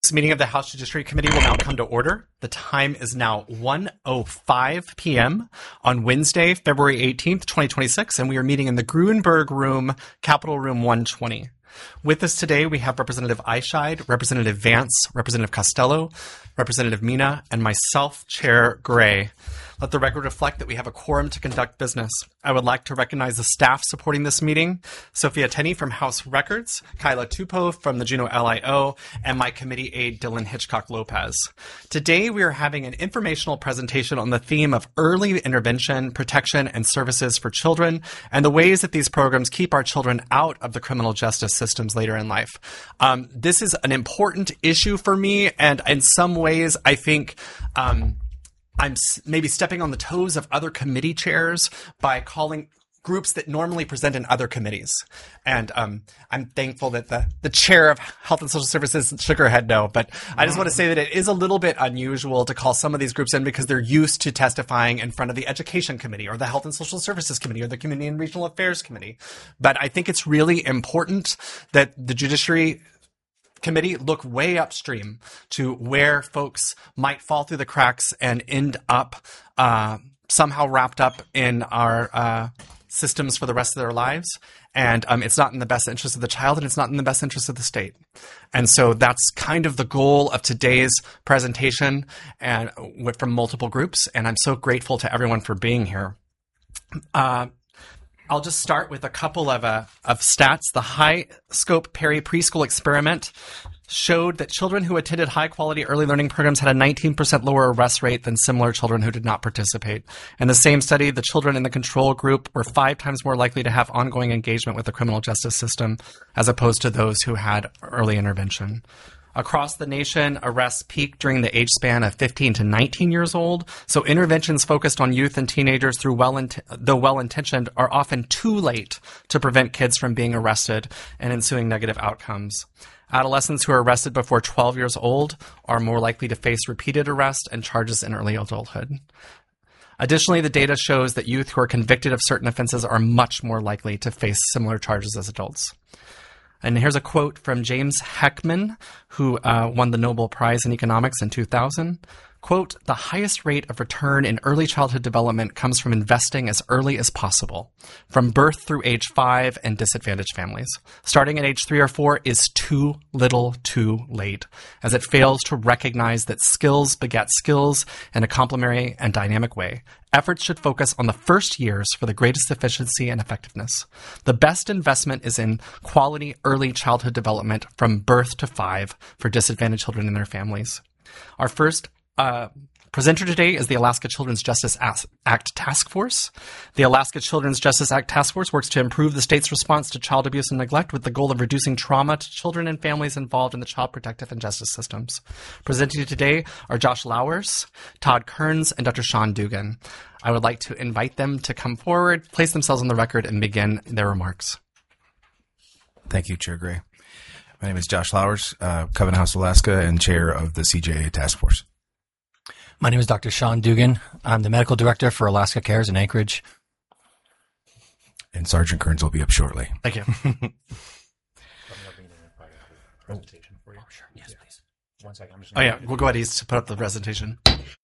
This meeting of the House Judiciary Committee will now come to order. The time is now 1:05 p.m. on Wednesday, February 18th, 2026, and we are meeting in the Gruenberg Room, Capitol Room 120. With us today, we have Representative Eischeid, Representative Vance, Representative Costello, Representative Mina, and myself, Chair Gray. Let the record reflect that we have a quorum to conduct business. I would like to recognize the staff supporting this meeting, Sophia Tenney from House Records, Kyla Tupou from the Juneau LIO, and my committee aide, Dylan Hitchcock-Lopez. Today, we are having an informational presentation on the theme of early intervention, protection, and services for children, and the ways that these programs keep our children out of the criminal justice systems later in life. This is an important issue for me, and in some ways, I think I'm maybe stepping on the toes of other committee chairs by calling groups that normally present in other committees. And I'm thankful that the chair of Health and Social Services shook her head no. But I just want to say that it is a little bit unusual to call some of these groups in because they're used to testifying in front of the Education Committee or the Health and Social Services Committee or the Community and Regional Affairs Committee. But I think it's really important that the Judiciary Committee look way upstream to where folks might fall through the cracks and end up somehow wrapped up in our systems for the rest of their lives. And it's not in the best interest of the child, and it's not in the best interest of the state. And so that's kind of the goal of today's presentation, and from multiple groups. And I'm so grateful to everyone for being here. I'll just start with a couple of stats. The High Scope Perry Preschool Experiment showed that children who attended high-quality early learning programs had a 19% lower arrest rate than similar children who did not participate. In the same study, the children in the control group were 5 times more likely to have ongoing engagement with the criminal justice system as opposed to those who had early intervention. Across the nation, arrests peaked during the age span of 15 to 19 years old, so interventions focused on youth and teenagers, though well-intentioned, are often too late to prevent kids from being arrested and ensuing negative outcomes. Adolescents who are arrested before 12 years old are more likely to face repeated arrest and charges in early adulthood. Additionally, the data shows that youth who are convicted of certain offenses are much more likely to face similar charges as adults. And here's a quote from James Heckman, who won the Nobel Prize in Economics in 2000. Quote, "The highest rate of return in early childhood development comes from investing as early as possible, from birth through age 5 in disadvantaged families. Starting at age 3 or 4 is too little too late, as it fails to recognize that skills beget skills in a complementary and dynamic way. Efforts should focus on the first years for the greatest efficiency and effectiveness. The best investment is in quality early childhood development from birth to 5 for disadvantaged children and their families." Our first presenter today is the Alaska Children's Justice Act Task Force. The Alaska Children's Justice Act Task Force works to improve the state's response to child abuse and neglect with the goal of reducing trauma to children and families involved in the child protective and justice systems. Presenting today are Josh Lowers, Todd Kearns, and Dr. Sean Dugan. I would like to invite them to come forward, place themselves on the record, and begin their remarks. Thank you, Chair Gray. My name is Josh Lowers, Covenant House, Alaska, and chair of the CJA Task Force. My name is Dr. Sean Dugan. I'm the medical director for Alaska Cares in Anchorage. And Sergeant Kearns will be up shortly. Thank you. Presentation for you. Oh, sure. Yes, please. 1 second. Oh, yeah. We'll go ahead to put up the presentation.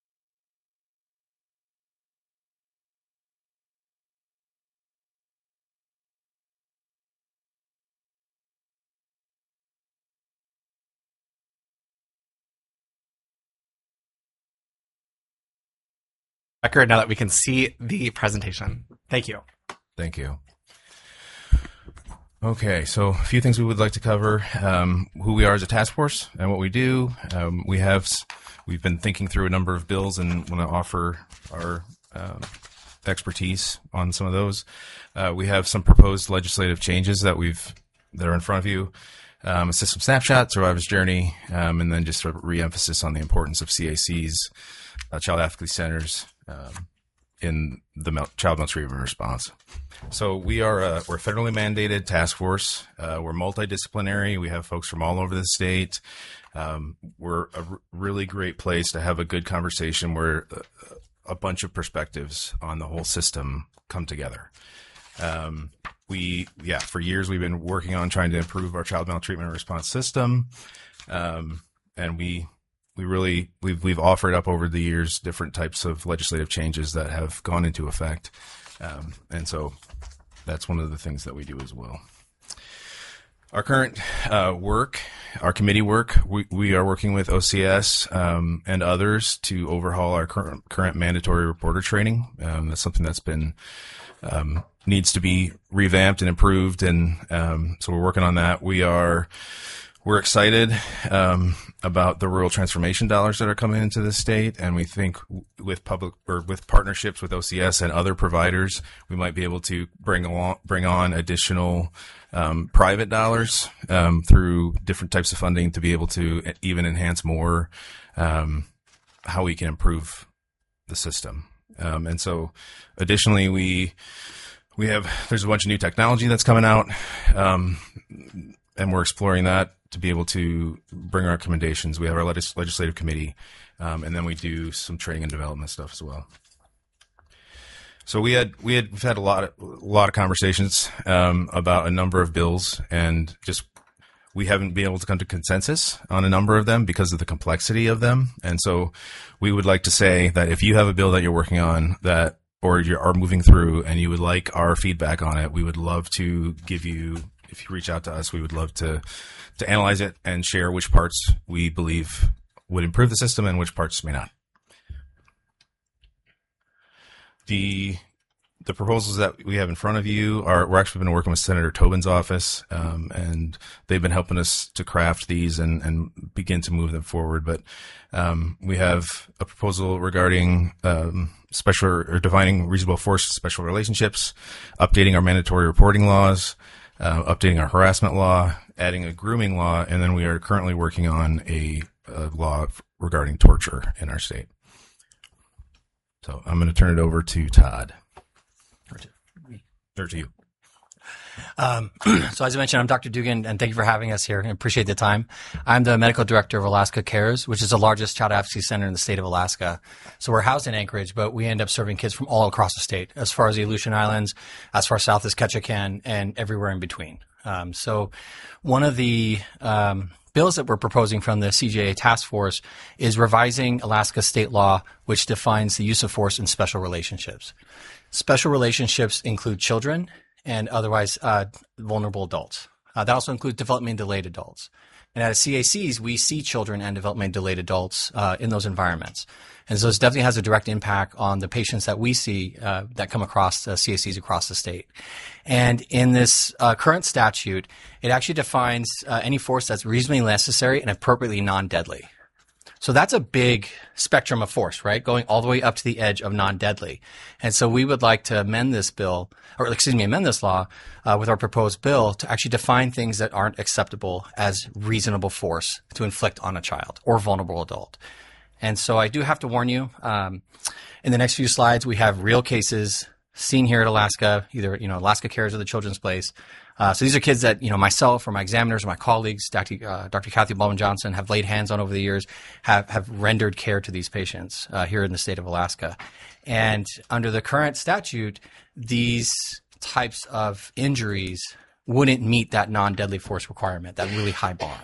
Record now that we can see the presentation. Thank you. Thank you. Okay, so a few things we would like to cover. Who we are as a task force and what we do. We've been thinking through a number of bills and want to offer our expertise on some of those. We have some proposed legislative changes that are in front of you. A system snapshot, survivor's journey, and then just sort of re-emphasis on the importance of CACs, child advocacy centers, in the child maltreatment response. So we're a federally mandated task force. We're multidisciplinary. We have folks from all over the state. We're a really great place to have a good conversation where a bunch of perspectives on the whole system come together. For years we've been working on trying to improve our child maltreatment response system. and we've offered up over the years different types of legislative changes that have gone into effect, and so that's one of the things that we do as well. Our current work, our committee work, we are working with OCS and others to overhaul our current mandatory reporter training. That's something that's been needs to be revamped and improved, and so we're working on that. We're excited about the rural transformation dollars that are coming into the state, and we think with partnerships with OCS and other providers, we might be able to bring on additional private dollars through different types of funding to be able to even enhance more how we can improve the system. And so, additionally, there's a bunch of new technology that's coming out, and we're exploring that to be able to bring our recommendations. We have our legislative committee, and then we do some training and development stuff as well. So we've had a lot of conversations about a number of bills, and just we haven't been able to come to consensus on a number of them because of the complexity of them. And so we would like to say that if you have a bill that you're working on or you are moving through and you would like our feedback on it, we would love to give you. If you reach out to us, we would love to analyze it and share which parts we believe would improve the system and which parts may not. The proposals that we have in front of you we're actually been working with Senator Tobin's office, and they've been helping us to craft these and begin to move them forward. But we have a proposal regarding defining reasonable force special relationships, updating our mandatory reporting laws, updating our harassment law, adding a grooming law, and then we are currently working on a law regarding torture in our state. So I'm going to turn it over to Todd. Or to you. So as I mentioned, I'm Dr. Dugan, and thank you for having us here. I appreciate the time. I'm the medical director of Alaska Cares, which is the largest child advocacy center in the state of Alaska. So we're housed in Anchorage, but we end up serving kids from all across the state, as far as the Aleutian Islands, as far south as Ketchikan, and everywhere in between. So one of the bills that we're proposing from the CJA task force is revising Alaska state law, which defines the use of force in special relationships. Special relationships include children and otherwise vulnerable adults. That also includes developmentally delayed adults. And at CACs, we see children and developmentally delayed adults in those environments. And so this definitely has a direct impact on the patients that we see that come across CACs across the state. And in this current statute, it actually defines any force that's reasonably necessary and appropriately non-deadly. So that's a big spectrum of force, right? Going all the way up to the edge of non-deadly. And so we would like to amend this law with our proposed bill to actually define things that aren't acceptable as reasonable force to inflict on a child or vulnerable adult. And so I do have to warn you, in the next few slides, we have real cases seen here at Alaska, either, Alaska Cares or the Children's Place. So these are kids that, myself or my examiners or my colleagues, Dr. Kathy Baldwin-Johnson, have laid hands on over the years, have rendered care to these patients here in the state of Alaska. And under the current statute, these types of injuries wouldn't meet that non-deadly force requirement, that really high bar.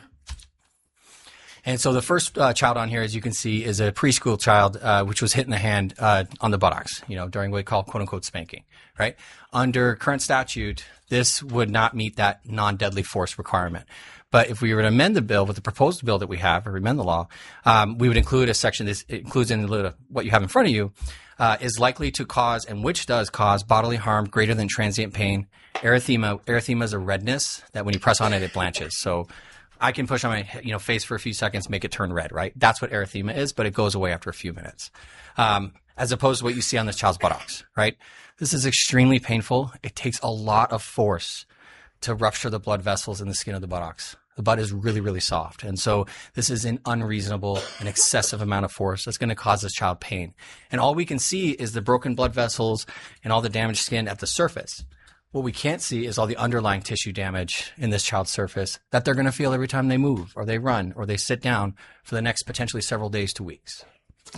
And so the first child on here, as you can see, is a preschool child, which was hit in the hand on the buttocks, during what we call quote-unquote spanking, right? Under current statute, this would not meet that non-deadly force requirement. But if we were to amend the bill with the proposed bill that we have, or amend the law, we would include a section that includes in what you have in front of you, is likely to cause, and which does cause, bodily harm greater than transient pain. Erythema. Erythema is a redness that when you press on it, it blanches. So I can push on my face for a few seconds, make it turn red, right? That's what erythema is, but it goes away after a few minutes. As opposed to what you see on this child's buttocks, right? This is extremely painful. It takes a lot of force to rupture the blood vessels in the skin of the buttocks. The butt is really, really soft. And so this is an unreasonable and excessive amount of force that's going to cause this child pain. And all we can see is the broken blood vessels and all the damaged skin at the surface. What we can't see is all the underlying tissue damage in this child's surface that they're going to feel every time they move or they run or they sit down for the next potentially several days to weeks.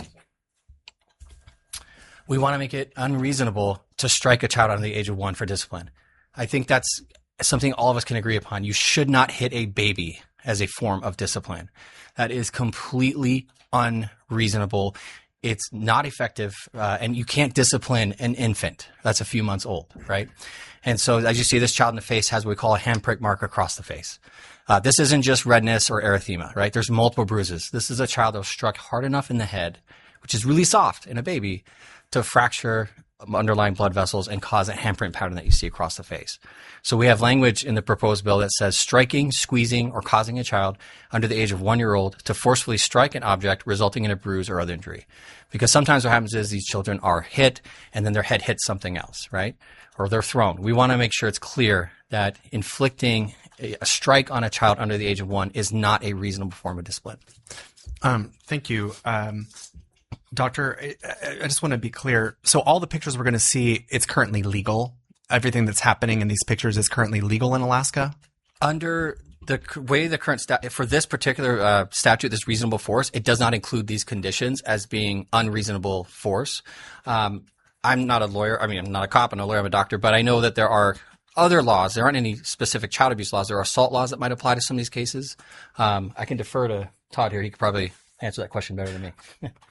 We want to make it unreasonable to strike a child under the age of 1 for discipline. I think that's something all of us can agree upon. You should not hit a baby as a form of discipline. That is completely unreasonable. It's not effective, and you can't discipline an infant that's a few months old, right? And so as you see, this child in the face has what we call a handprint mark across the face. This isn't just redness or erythema, right? There's multiple bruises. This is a child that was struck hard enough in the head, which is really soft in a baby, to fracture underlying blood vessels and cause a handprint pattern that you see across the face. So we have language in the proposed bill that says striking, squeezing, or causing a child under the age of 1 year old to forcefully strike an object resulting in a bruise or other injury. Because sometimes what happens is these children are hit and then their head hits something else, right? Or they're thrown. We want to make sure it's clear that inflicting a strike on a child under the age of 1 is not a reasonable form of discipline. Thank you. Doctor, I just want to be clear. So all the pictures we're going to see, it's currently legal. Everything that's happening in these pictures is currently legal in Alaska? Under the way the current for this particular statute, this reasonable force, it does not include these conditions as being unreasonable force. I'm not a lawyer. I mean, I'm not a cop. I'm not a lawyer. I'm a doctor. But I know that there are other laws. There aren't any specific child abuse laws. There are assault laws that might apply to some of these cases. I can defer to Todd here. He could probably answer that question better than me.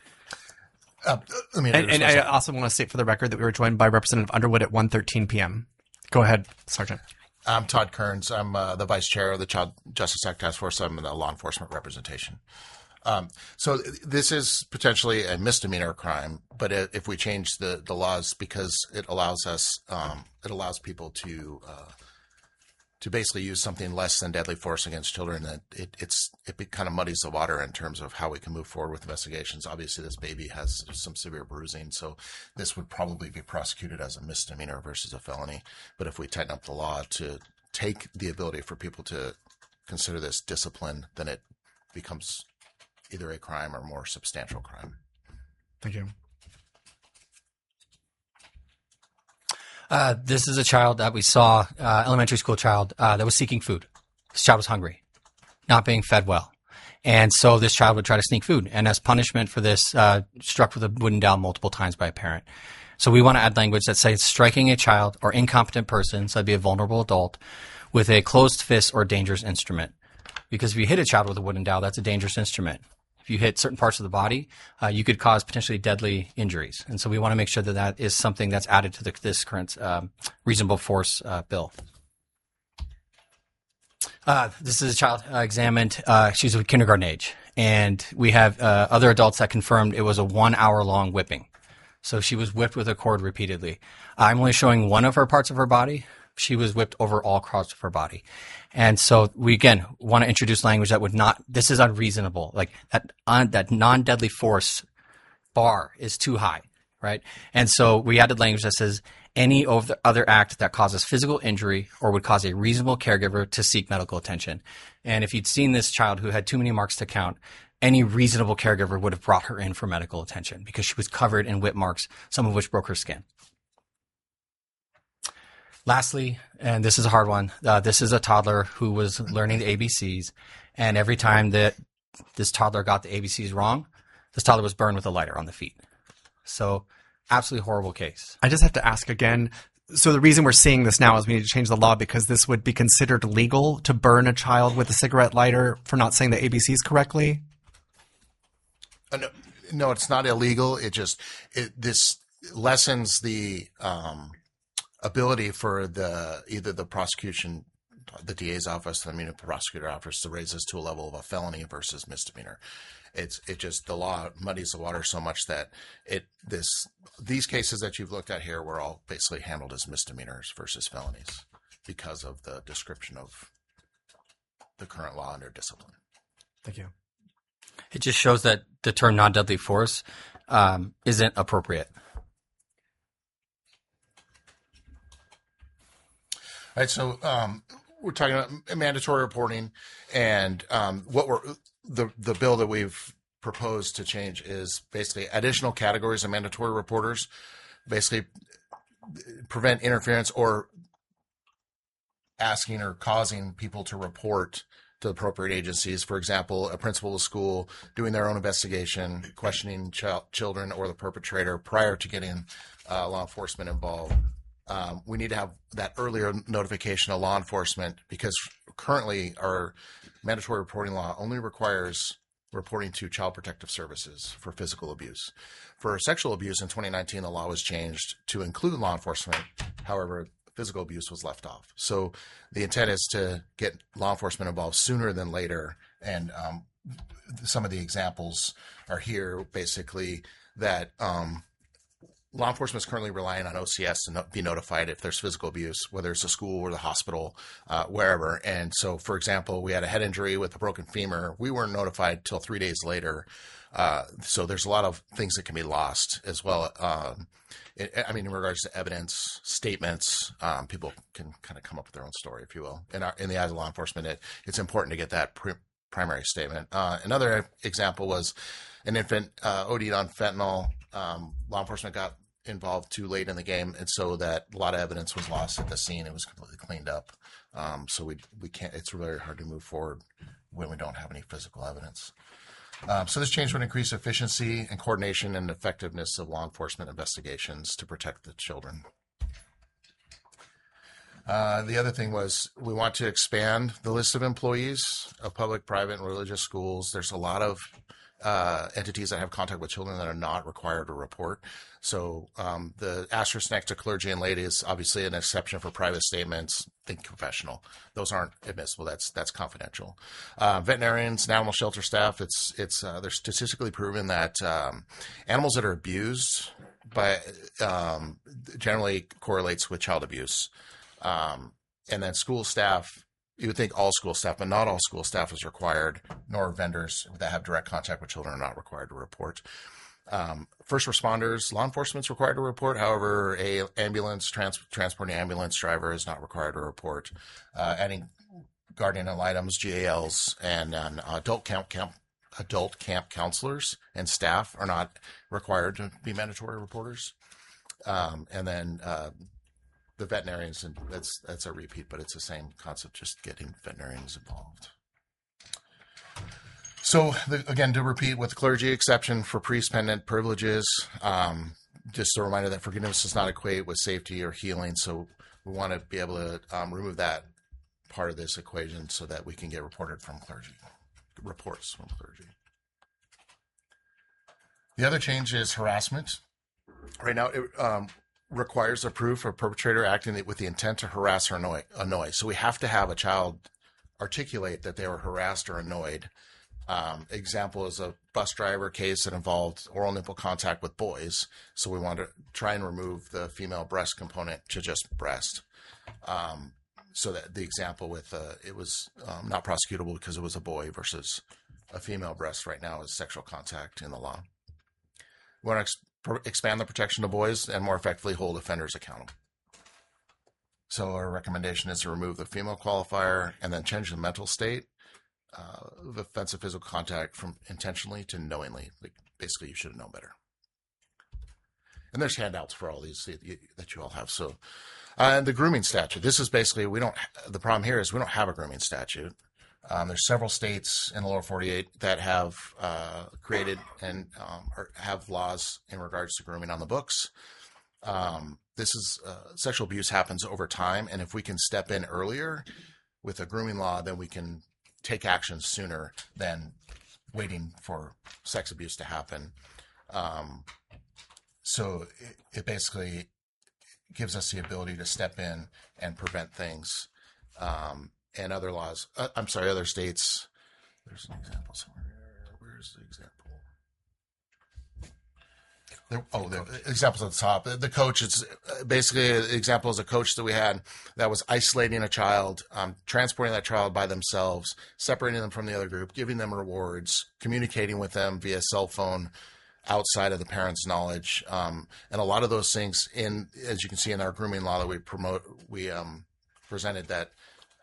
And I also want to state for the record that we were joined by Representative Underwood at 1:13 p.m. Go ahead, Sergeant. I'm Todd Kearns. I'm the vice chair of the Child Justice Act Task Force. I'm in the law enforcement representation. So this is potentially a misdemeanor crime, but if we change the laws, because it allows us, it allows people to basically use something less than deadly force against children, that it kind of muddies the water in terms of how we can move forward with investigations. Obviously, this baby has some severe bruising, so this would probably be prosecuted as a misdemeanor versus a felony. But if we tighten up the law to take the ability for people to consider this discipline, then it becomes either a crime or more substantial crime. Thank you. This is a child that we saw, elementary school child, that was seeking food. This child was hungry, not being fed well. And so this child would try to sneak food. And as punishment for this, struck with a wooden dowel multiple times by a parent. So we want to add language that says striking a child or incompetent person, so that'd be a vulnerable adult, with a closed fist or dangerous instrument. Because if you hit a child with a wooden dowel, that's a dangerous instrument. If you hit certain parts of the body, you could cause potentially deadly injuries. And so we want to make sure that that is something that's added to this current reasonable force bill. This is a child examined. She's of kindergarten age. And we have other adults that confirmed it was a 1 hour long whipping. So she was whipped with a cord repeatedly. I'm only showing one of her parts of her body. She was whipped over all parts of her body. And so we, again, want to introduce language that would not, this is unreasonable. Like that non-deadly force bar is too high, right? And so we added language that says any other act that causes physical injury or would cause a reasonable caregiver to seek medical attention. And if you'd seen this child who had too many marks to count, any reasonable caregiver would have brought her in for medical attention because she was covered in whip marks, some of which broke her skin. Lastly, and this is a hard one, this is a toddler who was learning the ABCs, and every time that this toddler got the ABCs wrong, this toddler was burned with a lighter on the feet. So, absolutely horrible case. I just have to ask again. So the reason we're seeing this now is we need to change the law because this would be considered legal to burn a child with a cigarette lighter for not saying the ABCs correctly? No, it's not illegal. This lessens the ability for either the prosecution, the DA's office, the municipal prosecutor office to raise this to a level of a felony versus misdemeanor. The law muddies the water so much that these cases that you've looked at here were all basically handled as misdemeanors versus felonies because of the description of the current law under discipline. Thank you. It just shows that the term non-deadly force isn't appropriate. All right, so we're talking about mandatory reporting, and the bill that we've proposed to change is basically additional categories of mandatory reporters, basically prevent interference or asking or causing people to report to appropriate agencies. For example, a principal of school doing their own investigation, questioning children or the perpetrator prior to getting law enforcement involved, we need to have that earlier notification of law enforcement, because currently our mandatory reporting law only requires reporting to Child Protective Services for physical abuse. For sexual abuse in 2019, the law was changed to include law enforcement. However, physical abuse was left off. So the intent is to get law enforcement involved sooner than later. And some of the examples are here, basically, that law enforcement is currently relying on OCS to be notified if there's physical abuse, whether it's a school or the hospital, wherever. And so, for example, we had a head injury with a broken femur. We weren't notified till 3 days later. So there's a lot of things that can be lost as well. In regards to evidence, statements, people can kind of come up with their own story, if you will. In the eyes of law enforcement, it's important to get that primary statement. Another example was an infant OD'd on fentanyl. Law enforcement got involved too late in the game, and so that a lot of evidence was lost at the scene. It was completely cleaned up. So we can't. It's very hard to move forward when we don't have any physical evidence. So this change would increase efficiency and coordination and effectiveness of law enforcement investigations to protect the children. The other thing was we want to expand the list of employees of public, private, and religious schools. There's a lot of entities that have contact with children that are not required to report. So the asterisk next to clergy and lay is obviously an exception for private statements. Think confessional; those aren't admissible. That's confidential. Veterinarians and animal shelter staff. They're statistically proven that animals that are abused generally correlates with child abuse. And then school staff. You would think all school staff, but not all school staff is required, nor vendors that have direct contact with children are not required to report. First responders, law enforcement is required to report. However, a ambulance, transporting ambulance driver is not required to report. Adding guardian ad litems, GALs, and adult camp counselors and staff are not required to be mandatory reporters. And then the veterinarians, and that's a repeat, but it's the same concept, just getting veterinarians involved. So again, to repeat, with clergy exception for priest-pendant privileges, just a reminder that forgiveness does not equate with safety or healing. So we want to be able to remove that part of this equation so that we can get reports from clergy. The other change is harassment. Right now, it requires a proof of perpetrator acting with the intent to harass or annoy. So we have to have a child articulate that they were harassed or annoyed. Example is a bus driver case that involved oral nipple contact with boys. So we want to try and remove the female breast component to just breast. So that the example with it was not prosecutable because it was a boy versus a female breast right now is sexual contact in the law. We want to expand the protection of boys and more effectively hold offenders accountable. So our recommendation is to remove the female qualifier and then change the mental state of offensive physical contact from intentionally to knowingly. Like basically, you should have known better. And there's handouts for all these that you all have. So, and the grooming statute. This is basically the problem here is we don't have a grooming statute. There's several states in the lower 48 that have created and have laws in regards to grooming on the books. This is sexual abuse happens over time, and if we can step in earlier with a grooming law, then we can take action sooner than waiting for sex abuse to happen. So it basically gives us the ability to step in and prevent things. And other laws, other states. There's an example somewhere. Where's the example? The examples at the top. The coach, it's basically an example is a coach that we had that was isolating a child, transporting that child by themselves, separating them from the other group, giving them rewards, communicating with them via cell phone outside of the parents' knowledge. And a lot of those things, as you can see in our grooming law that we presented that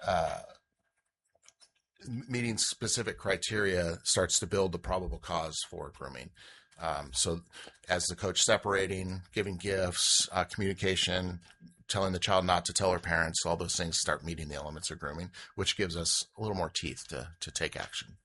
meeting specific criteria starts to build the probable cause for grooming. So as the coach separating, giving gifts, communication, telling the child not to tell her parents, all those things start meeting the elements of grooming, which gives us a little more teeth to take action.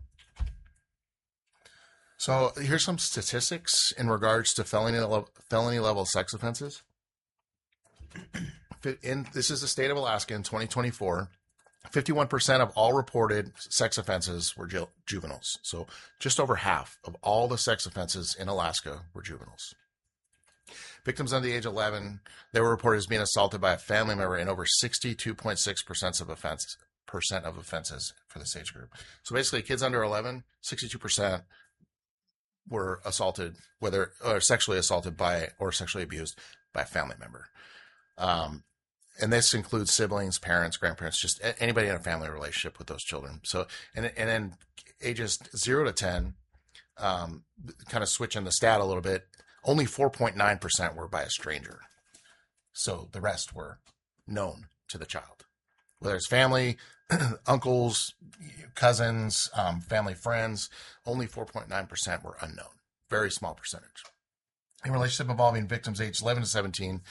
So here's some statistics in regards to felony level sex offenses. This is the state of Alaska in 2024. 51% of all reported sex offenses were juveniles. So just over half of all the sex offenses in Alaska were juveniles. Victims under the age of 11, they were reported as being assaulted by a family member in over 62.6% of offenses for this age group. So basically, kids under 11, 62% were assaulted, whether or sexually assaulted by or sexually abused by a family member. And this includes siblings, parents, grandparents, just anybody in a family relationship with those children. So, and then ages 0 to 10, kind of switching the stat a little bit, only 4.9% were by a stranger. So the rest were known to the child, whether it's family, uncles, cousins, family friends. Only 4.9% were unknown. Very small percentage. In relationship involving victims aged 11 to 17,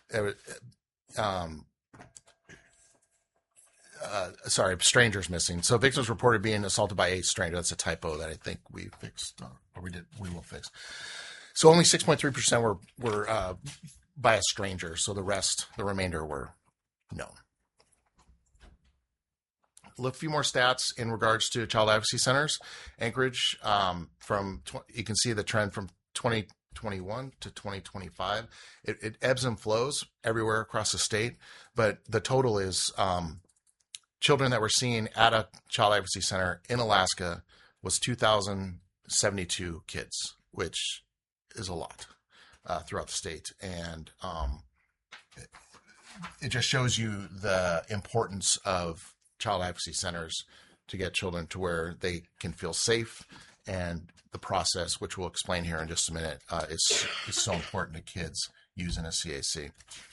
strangers missing. So victims reported being assaulted by a stranger. That's a typo that I think we fixed, or we will fix. So only 6.3% were by a stranger. So the remainder were known. A few more stats in regards to child advocacy centers. Anchorage, you can see the trend from 2021 to 2025. It ebbs and flows everywhere across the state, but the total is children that were seen at a child advocacy center in Alaska was 2,072 kids, which is a lot throughout the state. And it just shows you the importance of child advocacy centers to get children to where they can feel safe, and the process, which we'll explain here in just a minute, is so important to kids using a CAC.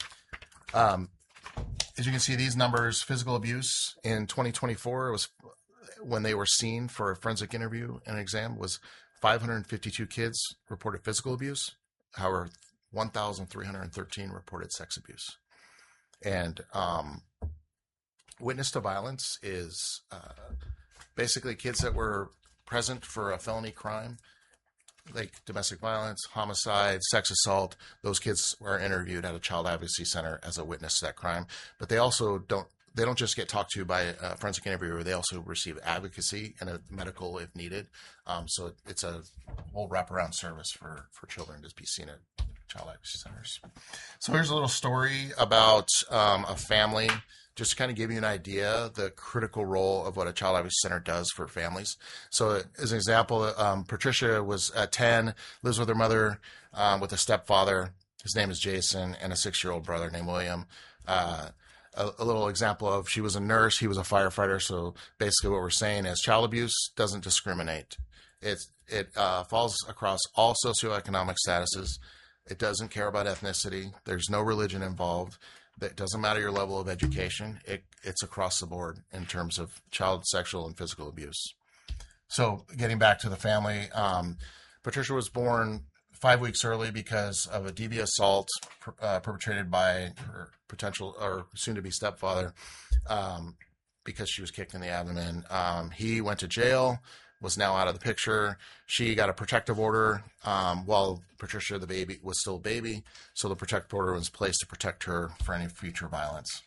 As you can see, these numbers, physical abuse in 2024, was when they were seen for a forensic interview and exam, was 552 kids reported physical abuse. However, 1,313 reported sex abuse. And witness to violence is basically kids that were present for a felony crime, like domestic violence, homicide, sex assault. Those kids were interviewed at a child advocacy center as a witness to that crime. But they also don't just get talked to by a forensic interviewer. They also receive advocacy and a medical if needed. So it's a whole wraparound service for children to be seen at child advocacy centers. So here's a little story about a family, just to kind of give you an idea, the critical role of what a child advocacy center does for families. So as an example, Patricia was 10, lives with her mother, with a stepfather. His name is Jason, and a 6-year-old brother named William. A little example of, she was a nurse, he was a firefighter. So basically what we're saying is child abuse doesn't discriminate. It falls across all socioeconomic statuses. It doesn't care about ethnicity. There's no religion involved. It doesn't matter your level of education. It's across the board in terms of child sexual and physical abuse. So getting back to the family, Patricia was born 5 weeks early because of a deviant assault perpetrated by her potential or soon-to-be stepfather, because she was kicked in the abdomen. He went to jail, was now out of the picture. She got a protective order while Patricia, the baby, was still a baby. So the protective order was placed to protect her for any future violence.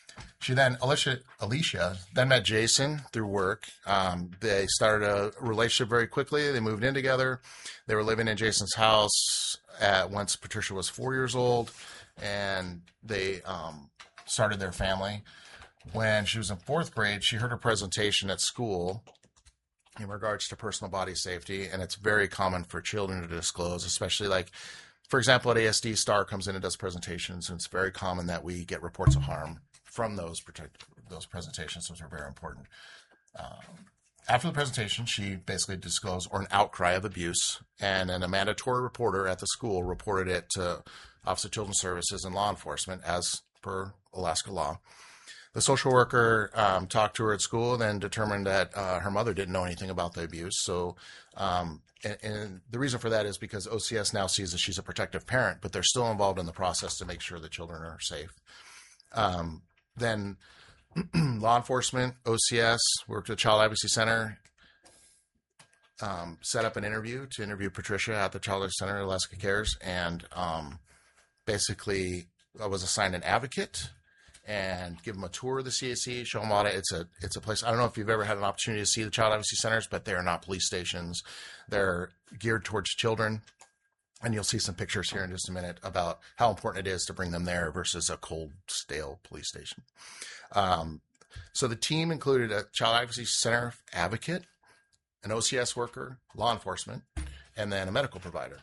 Alicia then met Jason through work. They started a relationship very quickly. They moved in together. They were living in Jason's house once Patricia was 4 years old, and they started their family. When she was in 4th grade, she heard a presentation at school in regards to personal body safety, and it's very common for children to disclose, especially like, for example, at ASD, STAR comes in and does presentations, and it's very common that we get reports of harm from those presentations, which are very important. After the presentation, she basically disclosed, or an outcry of abuse, and then a mandatory reporter at the school reported it to Office of Children's Services and law enforcement as per Alaska law. The social worker talked to her at school, then determined that her mother didn't know anything about the abuse. So, and the reason for that is because OCS now sees that she's a protective parent, but they're still involved in the process to make sure the children are safe. Then law enforcement, OCS, worked at Child Advocacy Center, set up an interview to interview Patricia at the Child Advocacy Center, Alaska Cares, and basically was assigned an advocate and give them a tour of the CAC, show them all that. It's a place. I don't know if you've ever had an opportunity to see the child advocacy centers, but they are not police stations. They're geared towards children. And you'll see some pictures here in just a minute about how important it is to bring them there versus a cold, stale police station. So the team included a child advocacy center advocate, an OCS worker, law enforcement, and then a medical provider.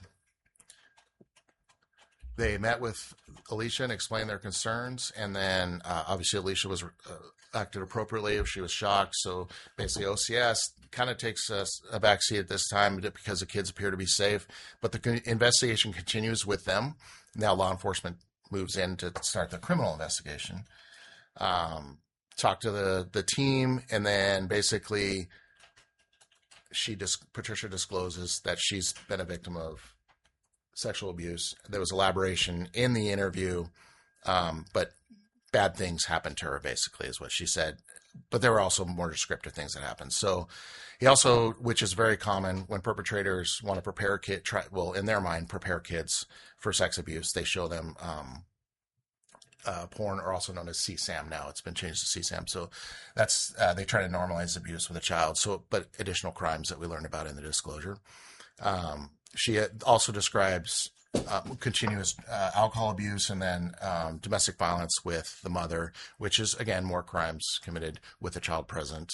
They met with Alicia and explained their concerns, and then obviously Alicia was acted appropriately if she was shocked. So basically OCS kind of takes a backseat at this time because the kids appear to be safe, but the investigation continues with them. Now law enforcement moves in to start the criminal investigation. Talk to the team, and then basically Patricia discloses that she's been a victim of sexual abuse. There was elaboration in the interview, but bad things happened to her, basically, is what she said. But there were also more descriptive things that happened. So he also, which is very common when perpetrators want to prepare in their mind, prepare kids for sex abuse, they show them porn, or also known as CSAM now. It's been changed to CSAM. So that's they try to normalize abuse with a child. So, but additional crimes that we learned about in the disclosure. She also describes continuous alcohol abuse and then domestic violence with the mother, which is, again, more crimes committed with a child present.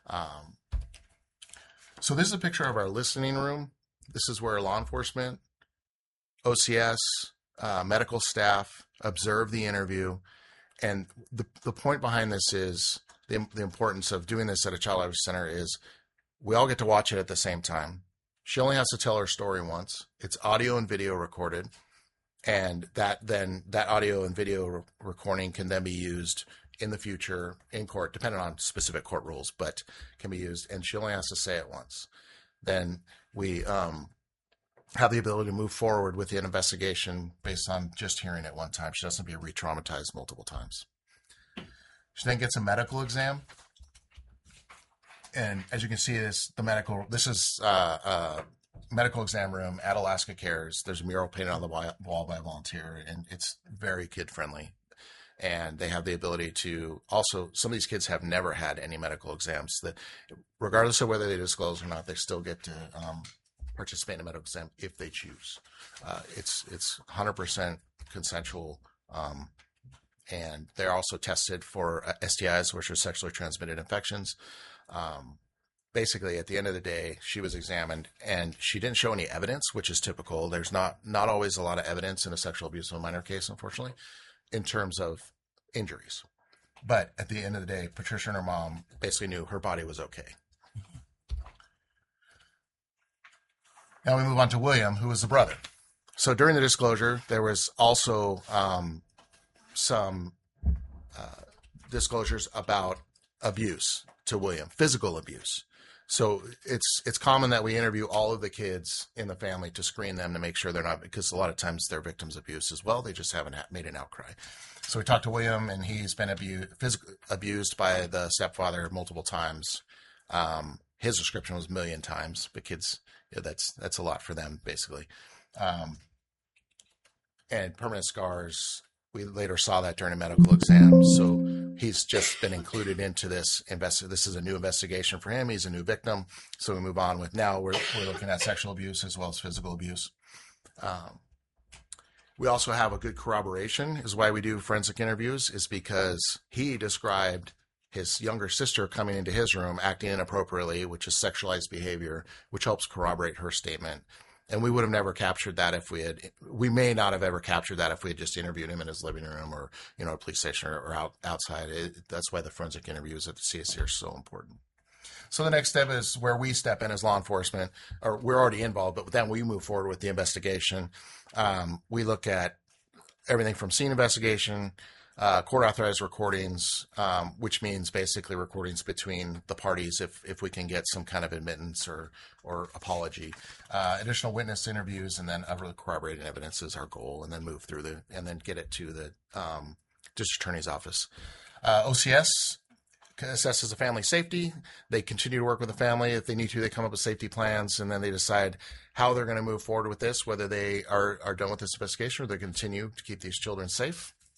So this is a picture of our listening room. This is where law enforcement, OCS, medical staff observe the interview. And the point behind this is the importance of doing this at a child advocacy center is we all get to watch it at the same time. She only has to tell her story once. It's audio and video recorded, and that audio and video recording can then be used in the future in court, depending on specific court rules, but can be used. And she only has to say it once. Then we have the ability to move forward with the investigation based on just hearing it one time. She doesn't be re-traumatized multiple times. She then gets a medical exam. And as you can see, this is a medical exam room at Alaska Cares. There's a mural painted on the wall by a volunteer, and it's very kid-friendly. And they have the ability to also, some of these kids have never had any medical exams. That, regardless of whether they disclose or not, they still get to participate in a medical exam if they choose. It's 100% consensual, and they're also tested for STIs, which are sexually transmitted infections. Basically, at the end of the day, she was examined, and she didn't show any evidence, which is typical. There's not always a lot of evidence in a sexual abuse of a minor case, unfortunately, in terms of injuries. But at the end of the day, Patricia and her mom basically knew her body was okay. Now we move on to William, who was the brother. So during the disclosure, there was also some disclosures about abuse to William, physical abuse. So it's common that we interview all of the kids in the family to screen them to make sure they're not, because a lot of times they're victims of abuse as well. They just haven't made an outcry. So we talked to William, and he's been abused by the stepfather multiple times. His description was 1,000,000 times, but kids, that's a lot for them, basically. And permanent scars. We later saw that during a medical exam. So he's just been included into this. This is a new investigation for him. He's a new victim. So we move on with now we're looking at sexual abuse as well as physical abuse. We also have a good corroboration, is why we do forensic interviews, is because he described his younger sister coming into his room acting inappropriately, which is sexualized behavior, which helps corroborate her statement. And we would have never captured that we may not have ever captured that if we had just interviewed him in his living room or, a police station or outside. That's why the forensic interviews at the CAC are so important. So the next step is where we step in as law enforcement, or we're already involved, but then we move forward with the investigation. We look at everything from scene investigation, court authorized recordings, which means basically recordings between the parties if we can get some kind of admittance or apology, additional witness interviews, and then other corroborating evidence is our goal, and then move through and then get it to the district attorney's office. OCS assesses the family safety. They continue to work with the family. If they need to, they come up with safety plans, and then they decide how they're going to move forward with this, whether they are done with this investigation or they continue to keep these children safe.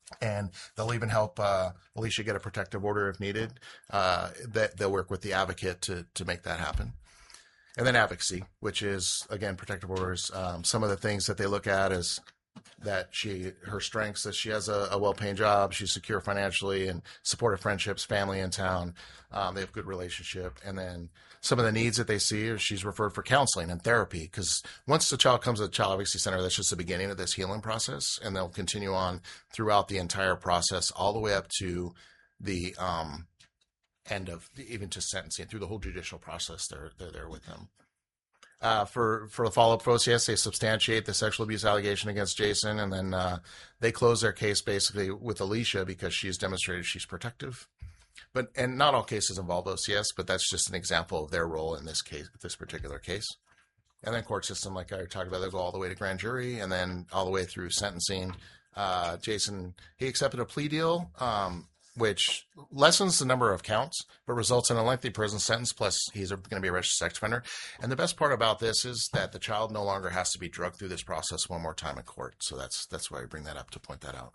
And they'll even help Alicia get a protective order if needed. They'll work with the advocate to make that happen. And then advocacy, which is, again, protective orders. Some of the things that they look at is that her strengths, that she has a well-paying job, she's secure financially and supportive friendships, family in town. They have good relationship. And then some of the needs that they see is she's referred for counseling and therapy, because once the child comes to the Child Advocacy Center, that's just the beginning of this healing process, and they'll continue on throughout the entire process all the way up to the end of even to sentencing. Through the whole judicial process, they're there with them. For the follow-up process, they substantiate the sexual abuse allegation against Jason, and then they close their case basically with Alicia because she's demonstrated she's protective. And not all cases involve OCS, but that's just an example of their role in this case, this particular case. And then court system, like I talked about, they go all the way to grand jury and then all the way through sentencing. Jason, he accepted a plea deal, which lessens the number of counts, but results in a lengthy prison sentence. Plus, he's going to be a registered sex offender. And the best part about this is that the child no longer has to be drugged through this process one more time in court. So that's why I bring that up, to point that out.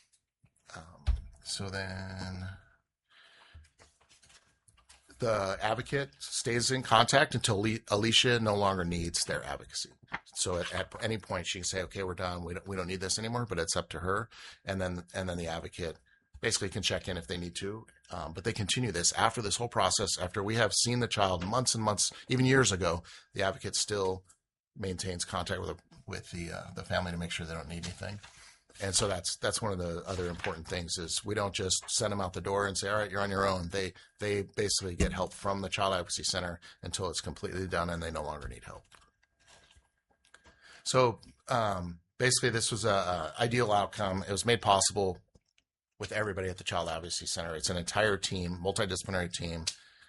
So then the advocate stays in contact until Alicia no longer needs their advocacy. So at any point she can say, okay, we're done. We don't need this anymore, but it's up to her. And then the advocate basically can check in if they need to. But they continue this after this whole process. After we have seen the child months and months, even years ago, the advocate still maintains contact with the family to make sure they don't need anything. And so that's one of the other important things is we don't just send them out the door and say, all right, you're on your own. They basically get help from the Child Advocacy Center until it's completely done and they no longer need help. So basically this was a ideal outcome. It was made possible with everybody at the Child Advocacy Center. It's an entire team, multidisciplinary team.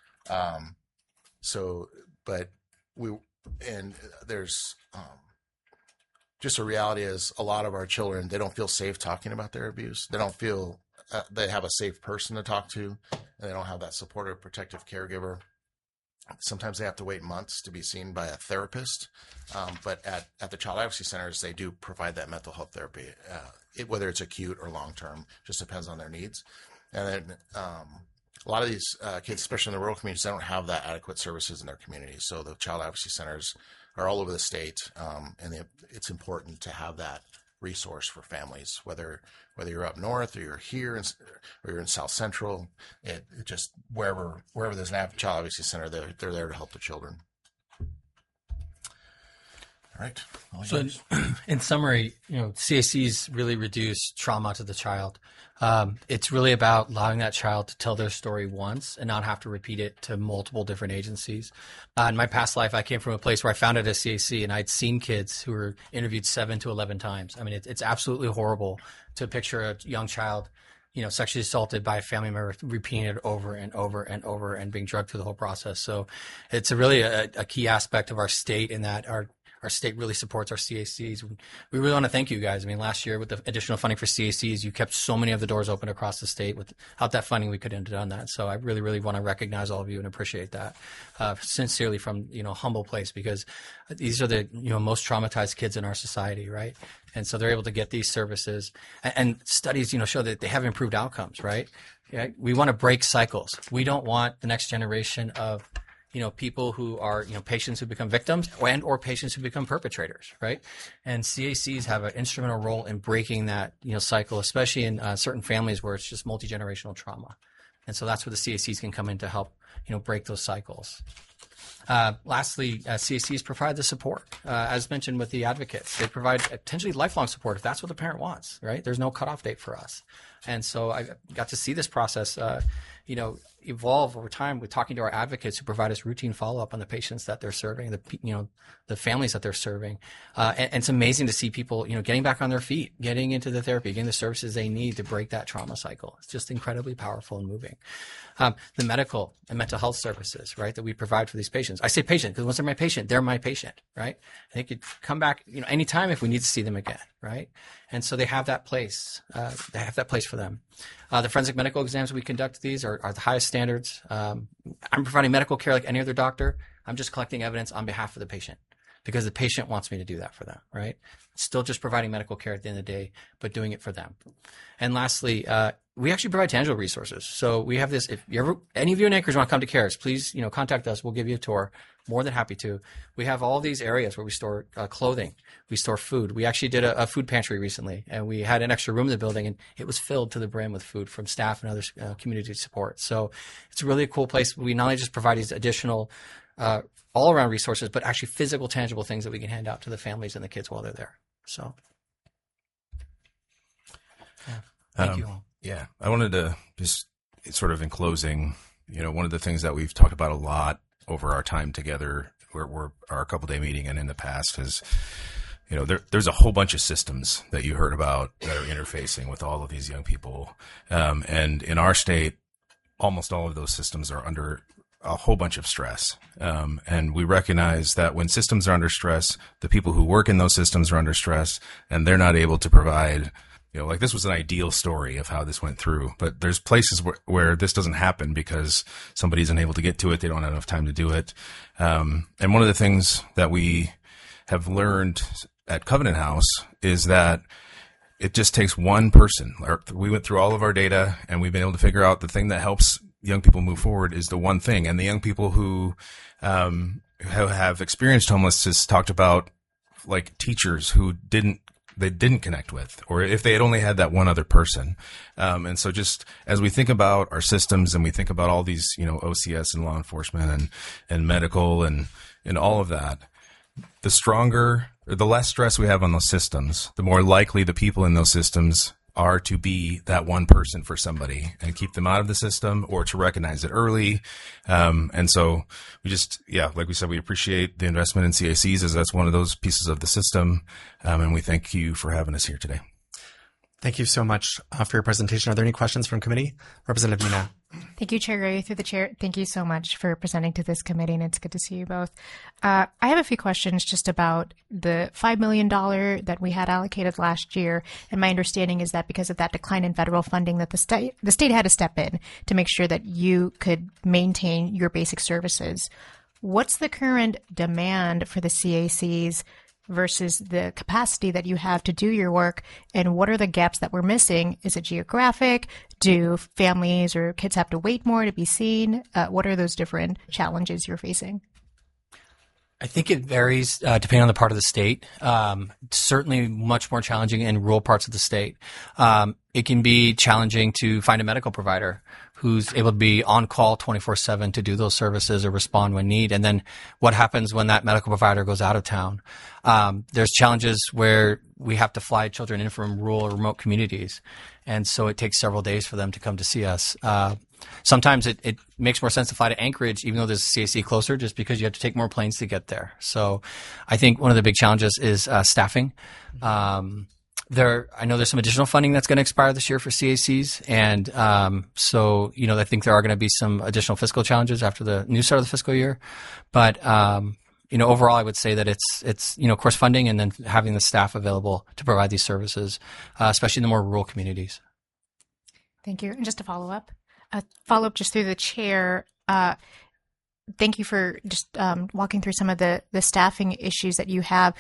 There's just a reality is a lot of our children, they don't feel safe talking about their abuse. They don't feel they have a safe person to talk to, and they don't have that supportive, protective caregiver. Sometimes they have to wait months to be seen by a therapist. But at the Child Advocacy Centers, they do provide that mental health therapy, whether it's acute or long-term, just depends on their needs. And then a lot of these kids, especially in the rural communities, they don't have that adequate services in their communities. So the Child Advocacy Centers are all over the state, and it's important to have that resource for families, whether you're up north or you're here or you're in South Central. It just wherever there's an Child Advocacy Center, they're there to help the children. All right. So in summary, CACs really reduce trauma to the child. It's really about allowing that child to tell their story once and not have to repeat it to multiple different agencies. In my past life, I came from a place where I founded a CAC and I'd seen kids who were interviewed 7 to 11 times. I mean, it's absolutely horrible to picture a young child, sexually assaulted by a family member, repeating it over and over and over and being drugged through the whole process. So it's really a key aspect of our state in that our state really supports our CACs. We really want to thank you guys. I mean, last year with the additional funding for CACs, you kept so many of the doors open across the state. Without that funding, we couldn't have done that. So I really, really want to recognize all of you and appreciate that sincerely from, humble place, because these are the, most traumatized kids in our society, right? And so they're able to get these services, and studies, show that they have improved outcomes, right? Yeah, we want to break cycles. We don't want the next generation of people who are, patients who become victims or patients who become perpetrators, right? And CACs have an instrumental role in breaking that, cycle, especially in certain families where it's just multi-generational trauma. And so that's where the CACs can come in to help, break those cycles. Lastly, CACs provide the support. As mentioned with the advocates, they provide potentially lifelong support if that's what the parent wants, right? There's no cutoff date for us. And so I got to see this process, evolve over time with talking to our advocates who provide us routine follow-up on the patients that they're serving, the families that they're serving. And it's amazing to see people, getting back on their feet, getting into the therapy, getting the services they need to break that trauma cycle. It's just incredibly powerful and moving. The medical and mental health services, right, that we provide for these patients. I say patient because once they're my patient, right? And they could come back, anytime if we need to see them again, right? And so they have that place. They have that place for them. The forensic medical exams we conduct these are the highest standards. I'm providing medical care like any other doctor. I'm just collecting evidence on behalf of the patient. because the patient wants me to do that for them, right? Still just providing medical care at the end of the day, but doing it for them. And lastly, we actually provide tangible resources. So we have this, if you ever, any of you in Anchorage want to come to CARES, please, contact us. We'll give you a tour. More than happy to. We have all these areas where we store clothing. We store food. We actually did a food pantry recently, and we had an extra room in the building, and it was filled to the brim with food from staff and other community support. So it's really a cool place. We not only just provide these additional all-around resources, but actually physical, tangible things that we can hand out to the families and the kids while they're there. So, yeah. Thank you all. Yeah, I wanted to just sort of in closing, one of the things that we've talked about a lot over our time together, we're our couple-day meeting and in the past is, there's a whole bunch of systems that you heard about that are interfacing with all of these young people. And in our state, almost all of those systems are under a whole bunch of stress. And we recognize that when systems are under stress, the people who work in those systems are under stress, and they're not able to provide, like this was an ideal story of how this went through, but there's places where this doesn't happen because somebody's unable to get to it. They don't have enough time to do it. And one of the things that we have learned at Covenant House is that it just takes one person. We went through all of our data, and we've been able to figure out the thing that helps young people move forward is the one thing. And the young people who have experienced homelessness talked about like teachers who they didn't connect with, or if they had only had that one other person. And so just as we think about our systems and we think about all these, OCS and law enforcement and medical and all of that, the stronger or the less stress we have on those systems, the more likely the people in those systems are to be that one person for somebody and keep them out of the system or to recognize it early. And so we just, like we said, we appreciate the investment in CACs as that's one of those pieces of the system. And we thank you for having us here today. Thank you so much for your presentation. Are there any questions from committee? Representative Mina. Thank you, Chair Gray. Through the chair, thank you so much for presenting to this committee, and it's good to see you both. I have a few questions just about the $5 million that we had allocated last year, and my understanding is that because of that decline in federal funding, that the state had to step in to make sure that you could maintain your basic services. What's the current demand for the CACs versus the capacity that you have to do your work, and what are the gaps that we're missing? Is it geographic? Do families or kids have to wait more to be seen? What are those different challenges you're facing? I think it varies depending on the part of the state. Certainly much more challenging in rural parts of the state. It can be challenging to find a medical provider who's able to be on call 24/7 to do those services or respond when need. And then what happens when that medical provider goes out of town? There's challenges where we have to fly children in from rural or remote communities. And so it takes several days for them to come to see us. Sometimes it makes more sense to fly to Anchorage, even though there's a CAC closer, just because you have to take more planes to get there. So I think one of the big challenges is staffing. I know there's some additional funding that's going to expire this year for CACs. And so, I think there are going to be some additional fiscal challenges after the new start of the fiscal year. But, overall, I would say that it's of course, funding and then having the staff available to provide these services, especially in the more rural communities. Thank you. And just to follow up just through the chair, thank you for just walking through some of the staffing issues that you have.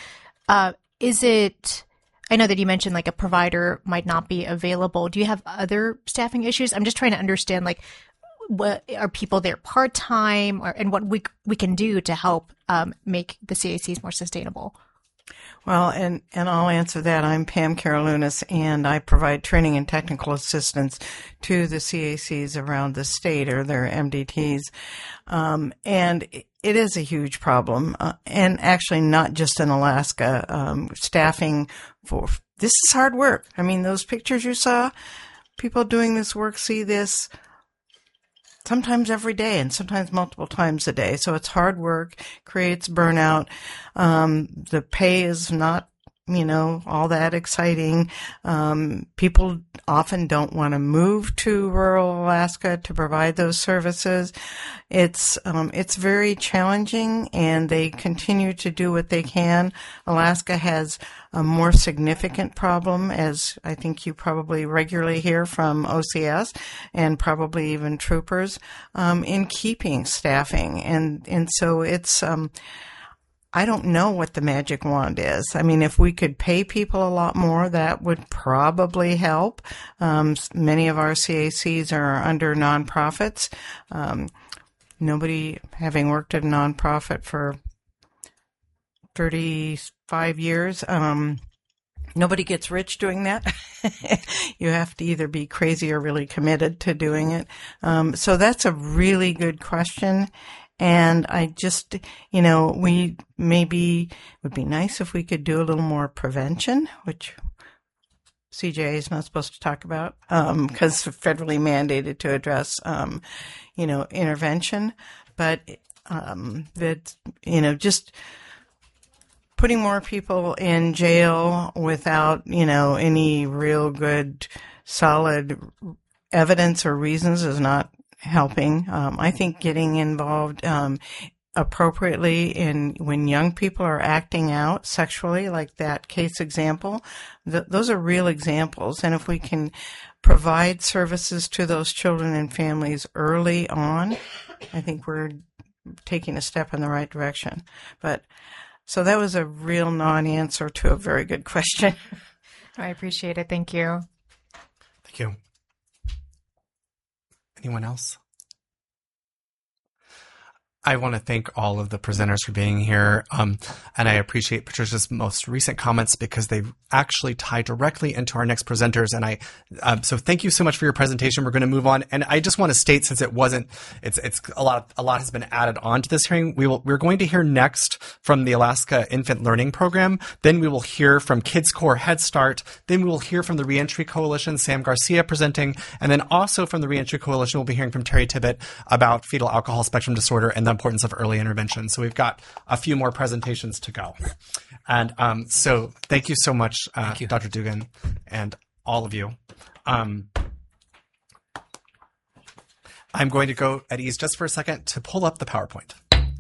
I know that you mentioned like a provider might not be available. Do you have other staffing issues? I'm just trying to understand, like, what are people there part-time and what we can do to help make the CACs more sustainable? Well, and I'll answer that. I'm Pam Karalunas, and I provide training and technical assistance to the CACs around the state, or their MDTs. And it is a huge problem, and actually not just in Alaska. Staffing this is hard work. I mean, those pictures you saw, people doing this work see this sometimes every day and sometimes multiple times a day. So it's hard work, creates burnout. The pay is not, all that exciting. People often don't want to move to rural Alaska to provide those services. It's very challenging, and they continue to do what they can. Alaska has a more significant problem, as I think you probably regularly hear from OCS and probably even troopers, in keeping staffing. And so it's, I don't know what the magic wand is. I mean, if we could pay people a lot more, that would probably help. Many of our CACs are under nonprofits. Nobody, having worked at a nonprofit for 35 years, nobody gets rich doing that. You have to either be crazy or really committed to doing it. So that's a really good question. And I just, we maybe would be nice if we could do a little more prevention, which CJA is not supposed to talk about, because federally mandated to address, intervention. But, just putting more people in jail without, any real good, solid evidence or reasons is not helping. I think getting involved appropriately when young people are acting out sexually, like that case example, those are real examples. And if we can provide services to those children and families early on, I think we're taking a step in the right direction. So that was a real non-answer to a very good question. I appreciate it. Thank you. Thank you. Anyone else? I want to thank all of the presenters for being here, and I appreciate Patricia's most recent comments because they actually tie directly into our next presenters. And so thank you so much for your presentation. We're going to move on, and I just want to state, since it's a lot has been added on to this hearing. We're going to hear next from the Alaska Infant Learning Program. Then we will hear from Kids Core Head Start. Then we will hear from the Reentry Coalition, Sam Garcia presenting, and then also from the Reentry Coalition, we'll be hearing from Terry Tibbet about fetal alcohol spectrum disorder and the importance of early intervention. So we've got a few more presentations to go. And so thank you so much, Dr. Dugan, and all of you. I'm going to go at ease just for a second to pull up the PowerPoint.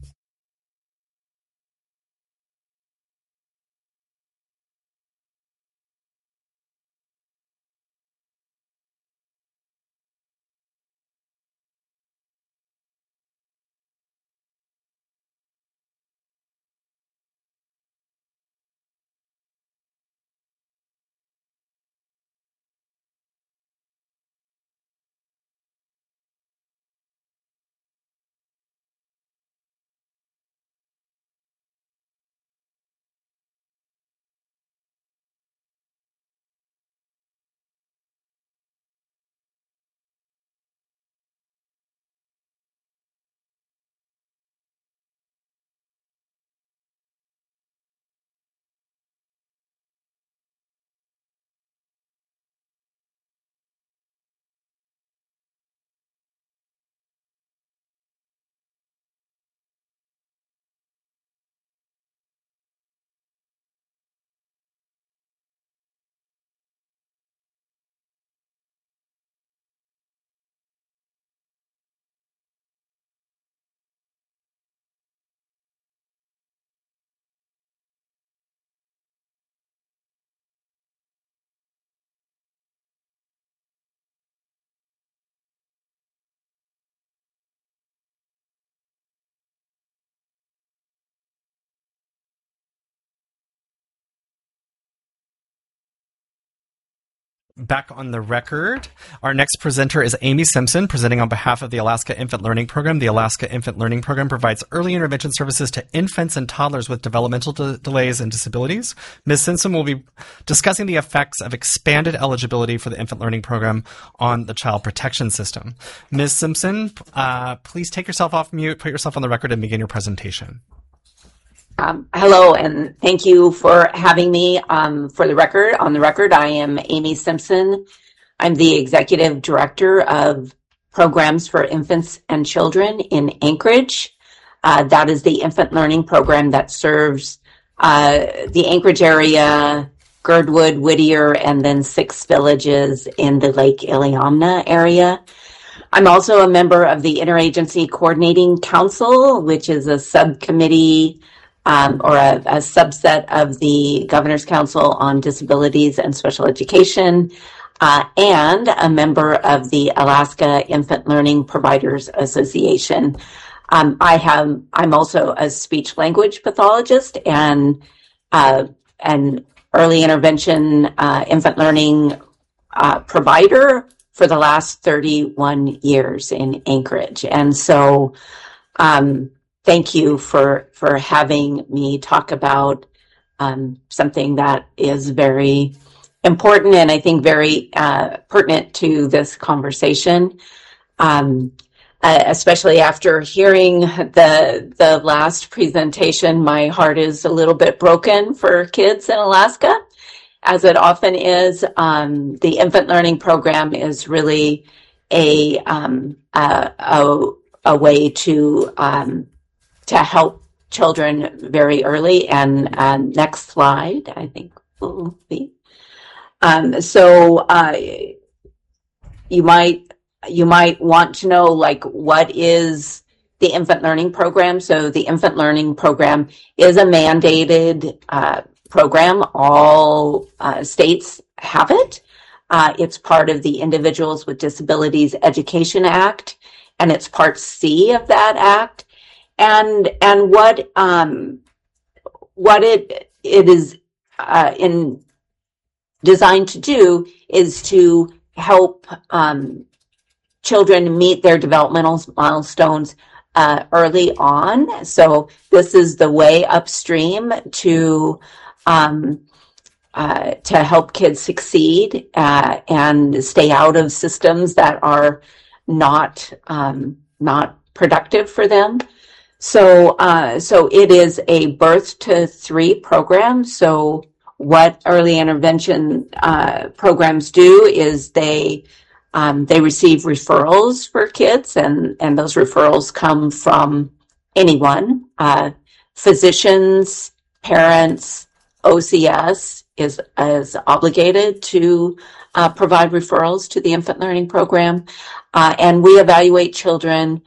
Back on the record, our next presenter is Amy Simpson, presenting on behalf of the Alaska Infant Learning Program. The Alaska Infant Learning Program provides early intervention services to infants and toddlers with developmental delays and disabilities. Ms. Simpson will be discussing the effects of expanded eligibility for the Infant Learning Program on the child protection system. Ms. Simpson, please take yourself off mute, put yourself on the record, and begin your presentation. Hello, and thank you for having me. For the record, on the record, I am Amy Simpson. I'm the Executive Director of Programs for Infants and Children in Anchorage. That is the infant learning program that serves the Anchorage area, Girdwood, Whittier, and then 6 villages in the Lake Iliamna area. I'm also a member of the Interagency Coordinating Council, which is a subcommittee or a subset of the Governor's Council on Disabilities and Special Education, and a member of the Alaska Infant Learning Providers Association. I'm also a speech language pathologist and early intervention infant learning provider for the last 31 years in Anchorage. And so thank you for having me talk about something that is very important and I think very pertinent to this conversation. Especially after hearing the last presentation, my heart is a little bit broken for kids in Alaska, as it often is. The infant learning program is really a way to help children very early. And next slide, I think will be. You might want to know, like, what is the infant learning program? So the infant learning program is a mandated program. All states have it. It's part of the Individuals with Disabilities Education Act, and it's Part C of that act. And what it is designed to do is to help children meet their developmental milestones early on. So this is the way upstream to help kids succeed and stay out of systems that are not productive for them. So it is a birth to 3 program. So what early intervention programs do is they receive referrals for kids, and those referrals come from anyone, physicians, parents. OCS is obligated to provide referrals to the infant learning program, and we evaluate children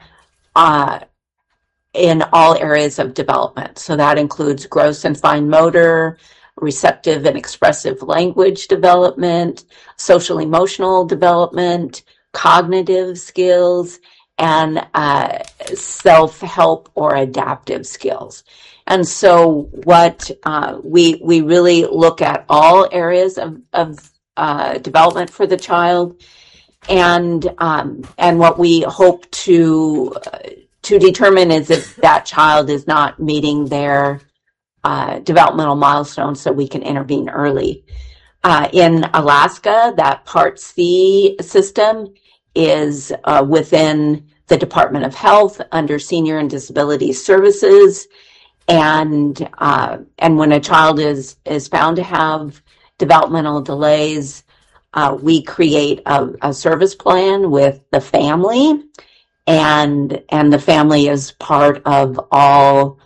in all areas of development. So that includes gross and fine motor, receptive and expressive language development, social emotional development, cognitive skills, and self-help or adaptive skills. And so what we really look at all areas of development for the child, and what we hope to determine is if that child is not meeting their developmental milestones, so we can intervene early. In Alaska, that Part C system is within the Department of Health under Senior and Disability Services, and when a child is found to have developmental delays, we create a service plan with the family, and the family is part of all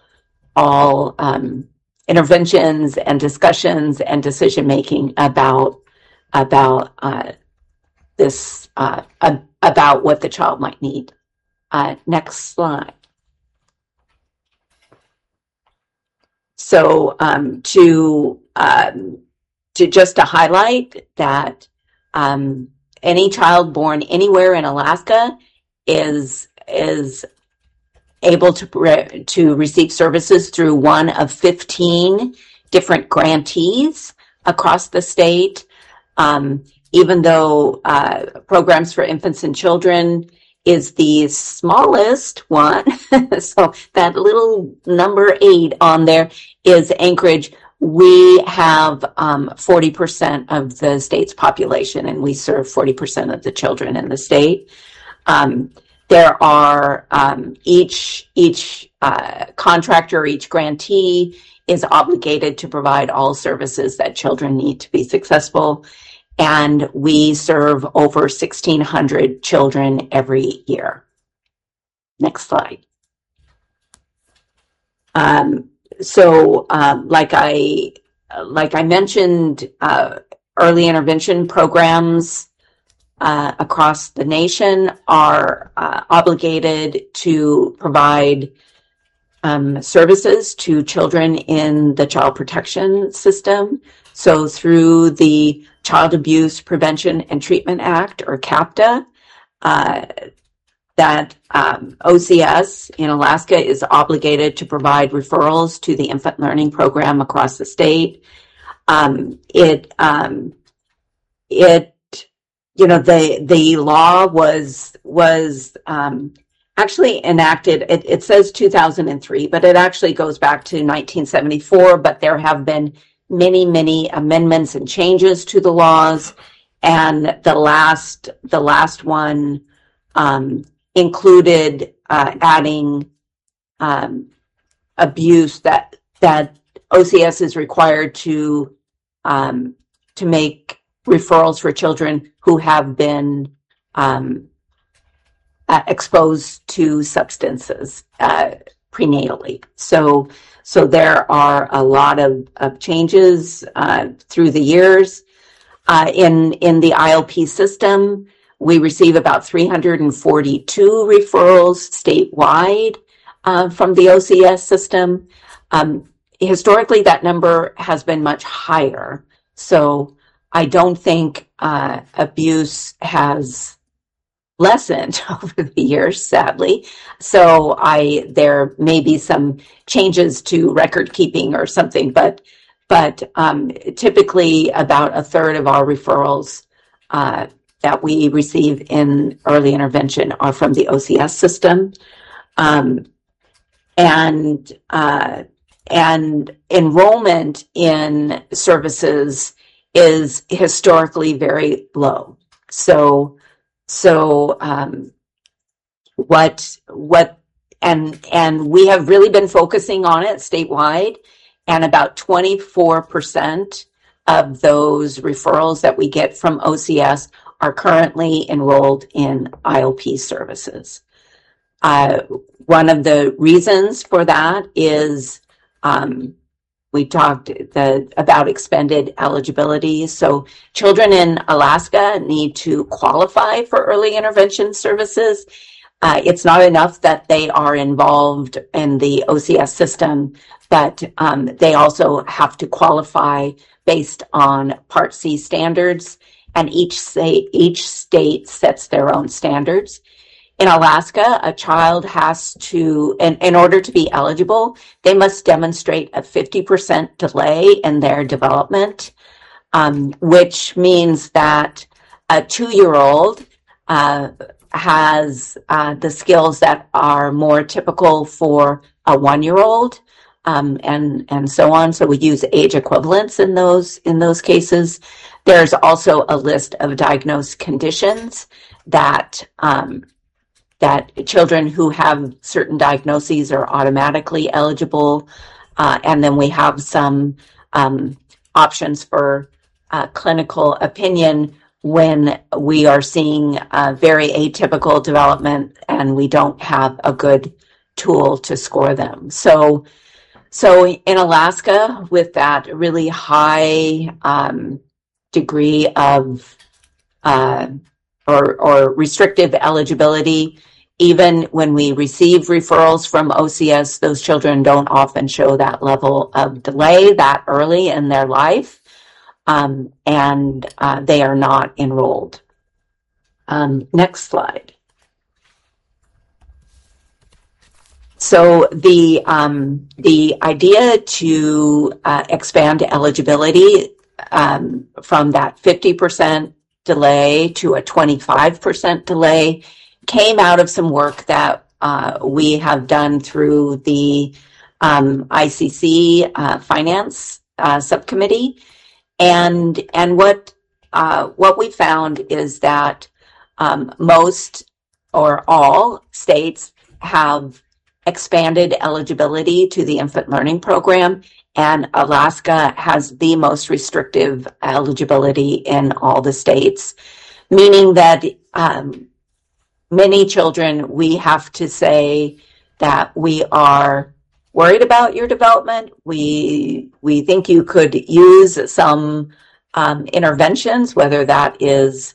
interventions and discussions and decision making about this about what the child might need. Next slide. So to highlight that any child born anywhere in Alaska is able to receive services through one of 15 different grantees across the state. Even though Programs for Infants and Children is the smallest one, so that little number 8 on there is Anchorage. We have 40% of the state's population, and we serve 40% of the children in the state. There are each contractor, each grantee is obligated to provide all services that children need to be successful, and we serve over 1,600 children every year. Next slide. Like I mentioned, early intervention programs across the nation are obligated to provide services to children in the child protection system. So through the Child Abuse Prevention and Treatment Act, or CAPTA, OCS in Alaska is obligated to provide referrals to the infant learning program across the state. The law was actually enacted. It says 2003, but it actually goes back to 1974. But there have been many amendments and changes to the laws, and the last one included adding abuse that OCS is required to make referrals for children who have been exposed to substances prenatally. So there are a lot of changes through the years. In the ILP system, we receive about 342 referrals statewide from the OCS system. Historically, that number has been much higher. So I don't think abuse has lessened over the years, sadly. So there may be some changes to record keeping or something, but typically about a third of our referrals that we receive in early intervention are from the OCS system. And enrollment in services is historically very low. So we have really been focusing on it statewide, and about 24% of those referrals that we get from OCS are currently enrolled in IOP services. One of the reasons for that is we talked about expanded eligibility. So children in Alaska need to qualify for early intervention services. It's not enough that they are involved in the OCS system, but they also have to qualify based on Part C standards, and each state sets their own standards. In Alaska, a child has to, in order to be eligible, they must demonstrate a 50% delay in their development, which means that a 2-year-old has the skills that are more typical for a 1-year-old, and so on. So we use age equivalents in those cases. There's also a list of diagnosed conditions that children who have certain diagnoses are automatically eligible. And then we have some options for clinical opinion when we are seeing very atypical development and we don't have a good tool to score them. So in Alaska, with that really high degree of or restrictive eligibility, even when we receive referrals from OCS, those children don't often show that level of delay that early in their life, and they are not enrolled. Next slide. So the idea to expand eligibility from that 50% delay to a 25% delay came out of some work that we have done through the ICC finance subcommittee, and what we found is that most or all states have expanded eligibility to the infant learning program, and Alaska has the most restrictive eligibility in all the states, meaning that many children, we have to say that we are worried about your development. We think you could use some interventions, whether that is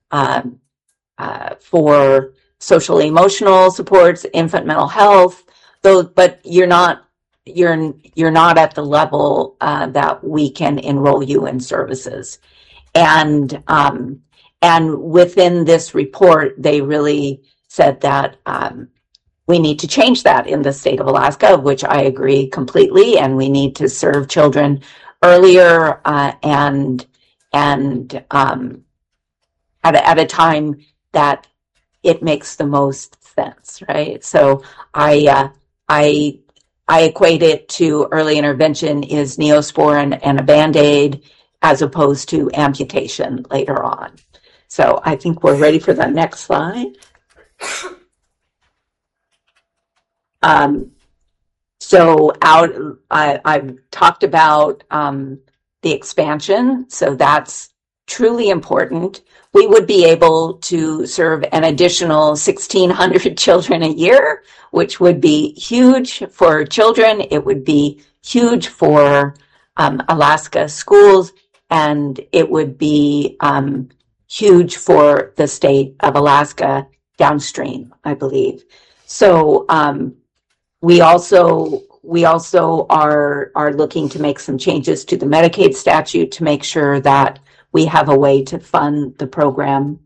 for social emotional supports, infant mental health, but you're not at the level that we can enroll you in services. And within this report, they really said that we need to change that in the state of Alaska, which I agree completely, and we need to serve children earlier and at a time that it makes the most sense, right? So I equate it to early intervention is Neosporin and a Band-Aid as opposed to amputation later on. So I think we're ready for the next slide. I've talked about the expansion, so that's truly important. We would be able to serve an additional 1,600 children a year, which would be huge for children. It would be huge for Alaska schools, and it would be huge for the state of Alaska downstream, I believe. So we also are looking to make some changes to the Medicaid statute to make sure that we have a way to fund the program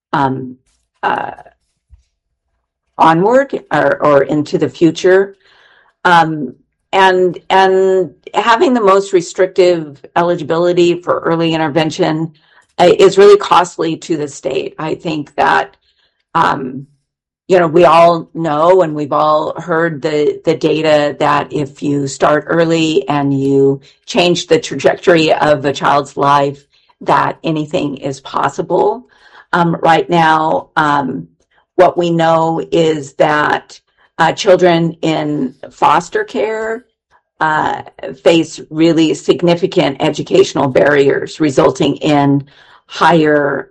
onward or into the future. And having the most restrictive eligibility for early intervention is really costly to the state. I think that, we all know and we've all heard the data that if you start early and you change the trajectory of a child's life, that anything is possible. Right now, what we know is that children in foster care face really significant educational barriers, resulting in higher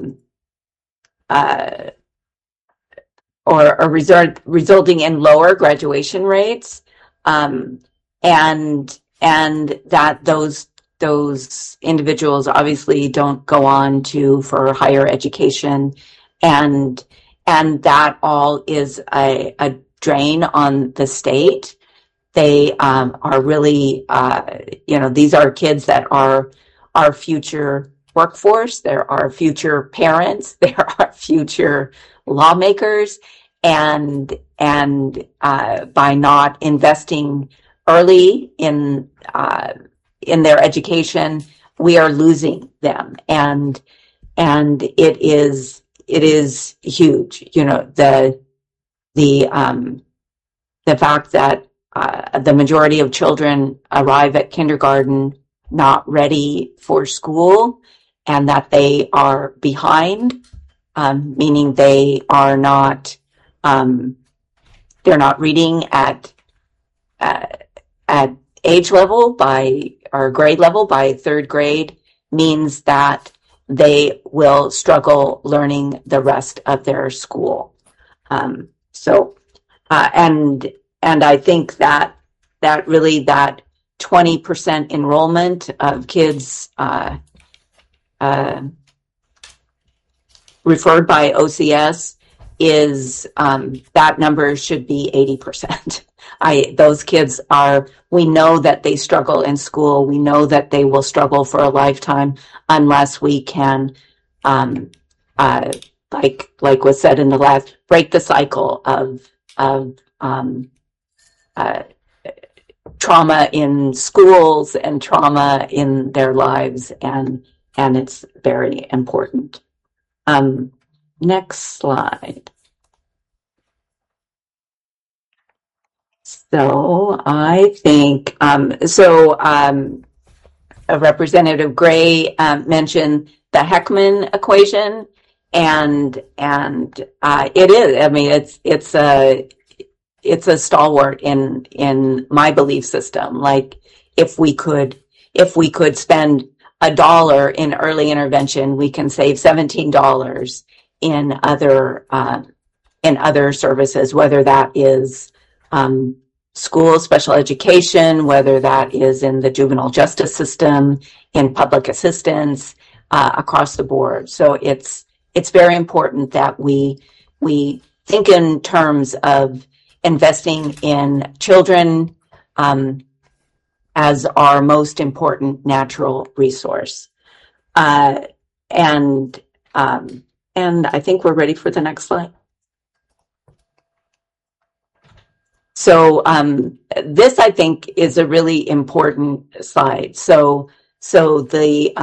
resulting in lower graduation rates, and that those individuals obviously don't go on for higher education, and that all is a drain on the state. They are really, these are kids that are our future workforce. They're our future parents. They're our future lawmakers. And by not investing early in their education, we are losing them. And it is huge. The fact that the majority of children arrive at kindergarten not ready for school, and that they are behind, meaning they are not, they're not reading at age level or grade level by third grade, means that they will struggle learning the rest of their school. And I think that really that 20% enrollment of kids referred by OCS is that number should be 80%. Those kids we know that they struggle in school. We know that they will struggle for a lifetime unless we can, like was said in the last, break the cycle of trauma in schools and trauma in their lives, and it's very important. Next slide. So I think Representative Gray mentioned the Heckman equation, and it is. I mean, it's a stalwart in my belief system. Like if we could spend $1 in early intervention, we can save $17 in other services, whether that is school special education, whether that is in the juvenile justice system, in public assistance, across the board. So it's very important that we think in terms of investing in children as our most important natural resource. And I think we're ready for the next slide. So this, I think, is a really important slide. So the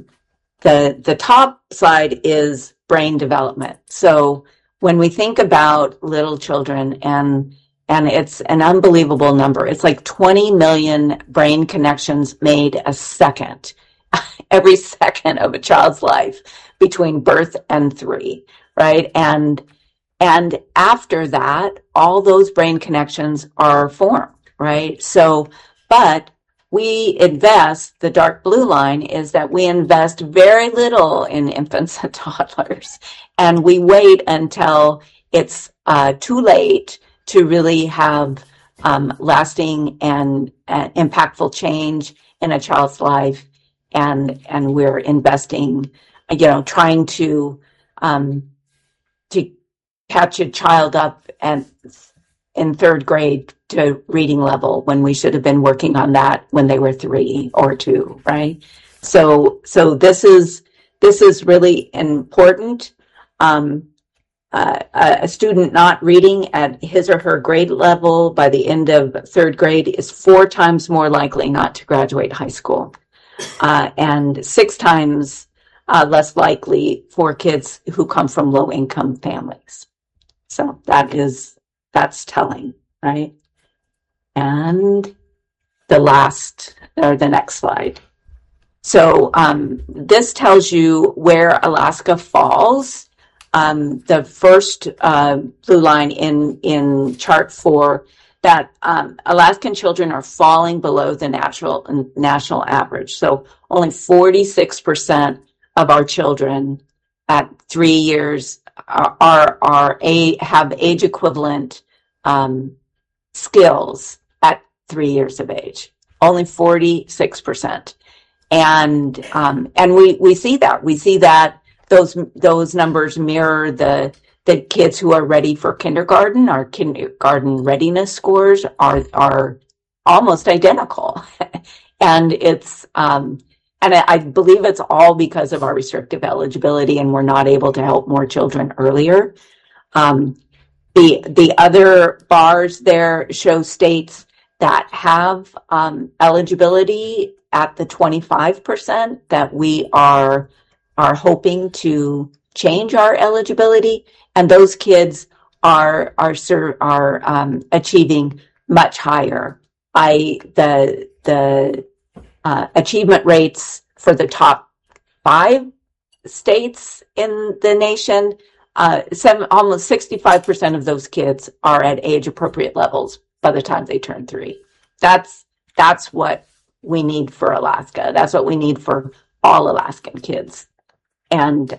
top slide is brain development. So when we think about little children, and it's an unbelievable number, it's like 20 million brain connections made a second, every second of a child's life between birth and 3, right? And after that, all those brain connections are formed, right? So, but we invest, the dark blue line is that we invest very little in infants and toddlers, and we wait until it's too late to really have lasting and impactful change in a child's life, and we're investing, trying to catch a child up in 3rd grade to reading level when we should have been working on that when they were 3 or 2, right? So this is really important. A student not reading at his or her grade level by the end of 3rd grade is 4 times more likely not to graduate high school, and 6 times less likely for kids who come from low-income families. So that's telling, right? And the next slide. So this tells you where Alaska falls. The first blue line in chart 4, that Alaskan children are falling below the national average. So only 46% of our children at 3 years have age equivalent skills at 3 years of age. Only 46%, and we see that. We see that those numbers mirror the kids who are ready for kindergarten. Our kindergarten readiness scores are almost identical, and it's and I believe it's all because of our restrictive eligibility, and we're not able to help more children earlier. The other bars there show states that have eligibility at the 25% that we are hoping to change our eligibility, and those kids are achieving much higher. The achievement rates for the top 5 states in the nation, almost 65% of those kids are at age appropriate levels by the time they turn 3. That's what we need for Alaska. That's what we need for all Alaskan kids. And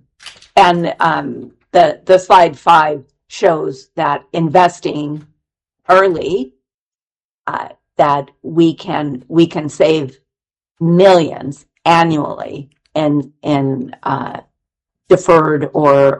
the slide 5 shows that investing early, that we can save millions annually in deferred or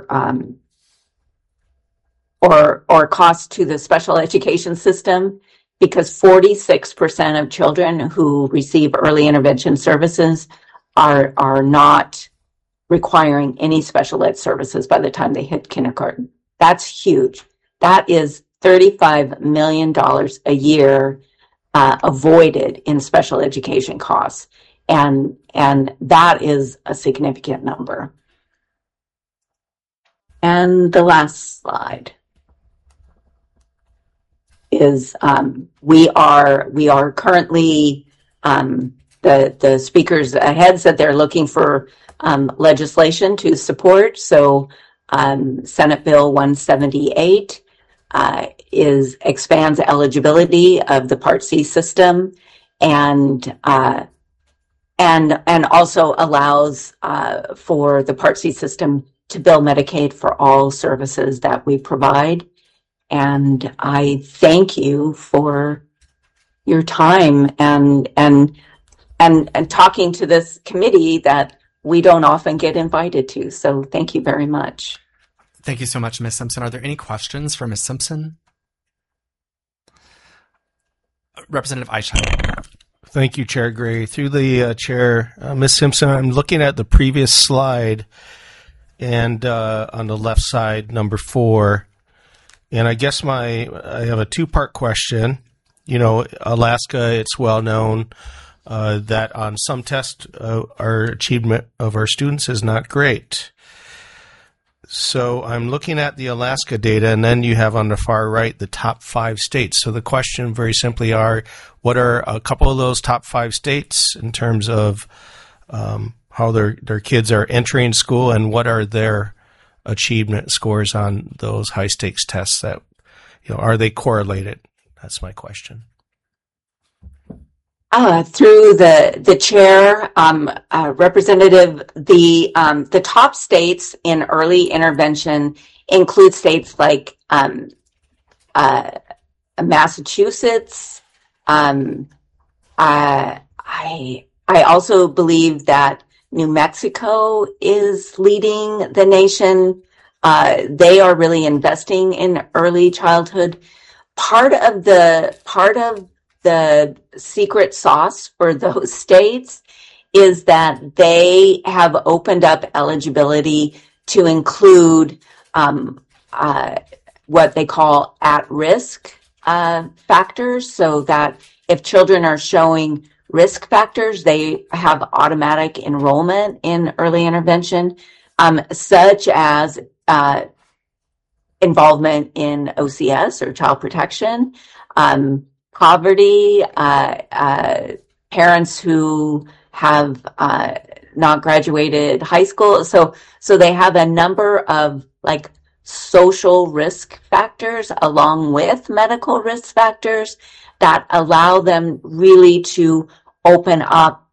cost to the special education system, because 46% of children who receive early intervention services are not requiring any special ed services by the time they hit kindergarten. That's huge. That is $35 million a year avoided in special education costs, and that is a significant number. And the last slide is we are currently, the speakers ahead said they're looking for legislation to support. So Senate Bill 178 expands eligibility of the Part C system, and also allows for the Part C system to bill Medicaid for all services that we provide. And I thank you for your time and talking to this committee that we don't often get invited to. So thank you very much. Thank you so much, Ms. Simpson. Are there any questions for Ms. Simpson? Representative Eichheim. Thank you, Chair Gray. Through the chair, Ms. Simpson, I'm looking at the previous slide, and on the left side, number 4, And I guess I have a two-part question. You know, Alaska, it's well known that on some tests, our achievement of our students is not great. So I'm looking at the Alaska data, and then you have on the far right the top 5 states. So the question very simply are, what are a couple of those top 5 states in terms of how their kids are entering school, and what are their achievement scores on those high-stakes tests that, you know, are they correlated? That's my question. Through the chair, representative, the top states in early intervention include states like Massachusetts. I also believe that New Mexico is leading the nation. They are really investing in early childhood. Part of the secret sauce for those states is that they have opened up eligibility to include what they call at-risk factors, so that if children are showing risk factors, they have automatic enrollment in early intervention, such as involvement in OCS or child protection, poverty, parents who have not graduated high school. So they have a number of like social risk factors along with medical risk factors that allow them really to open up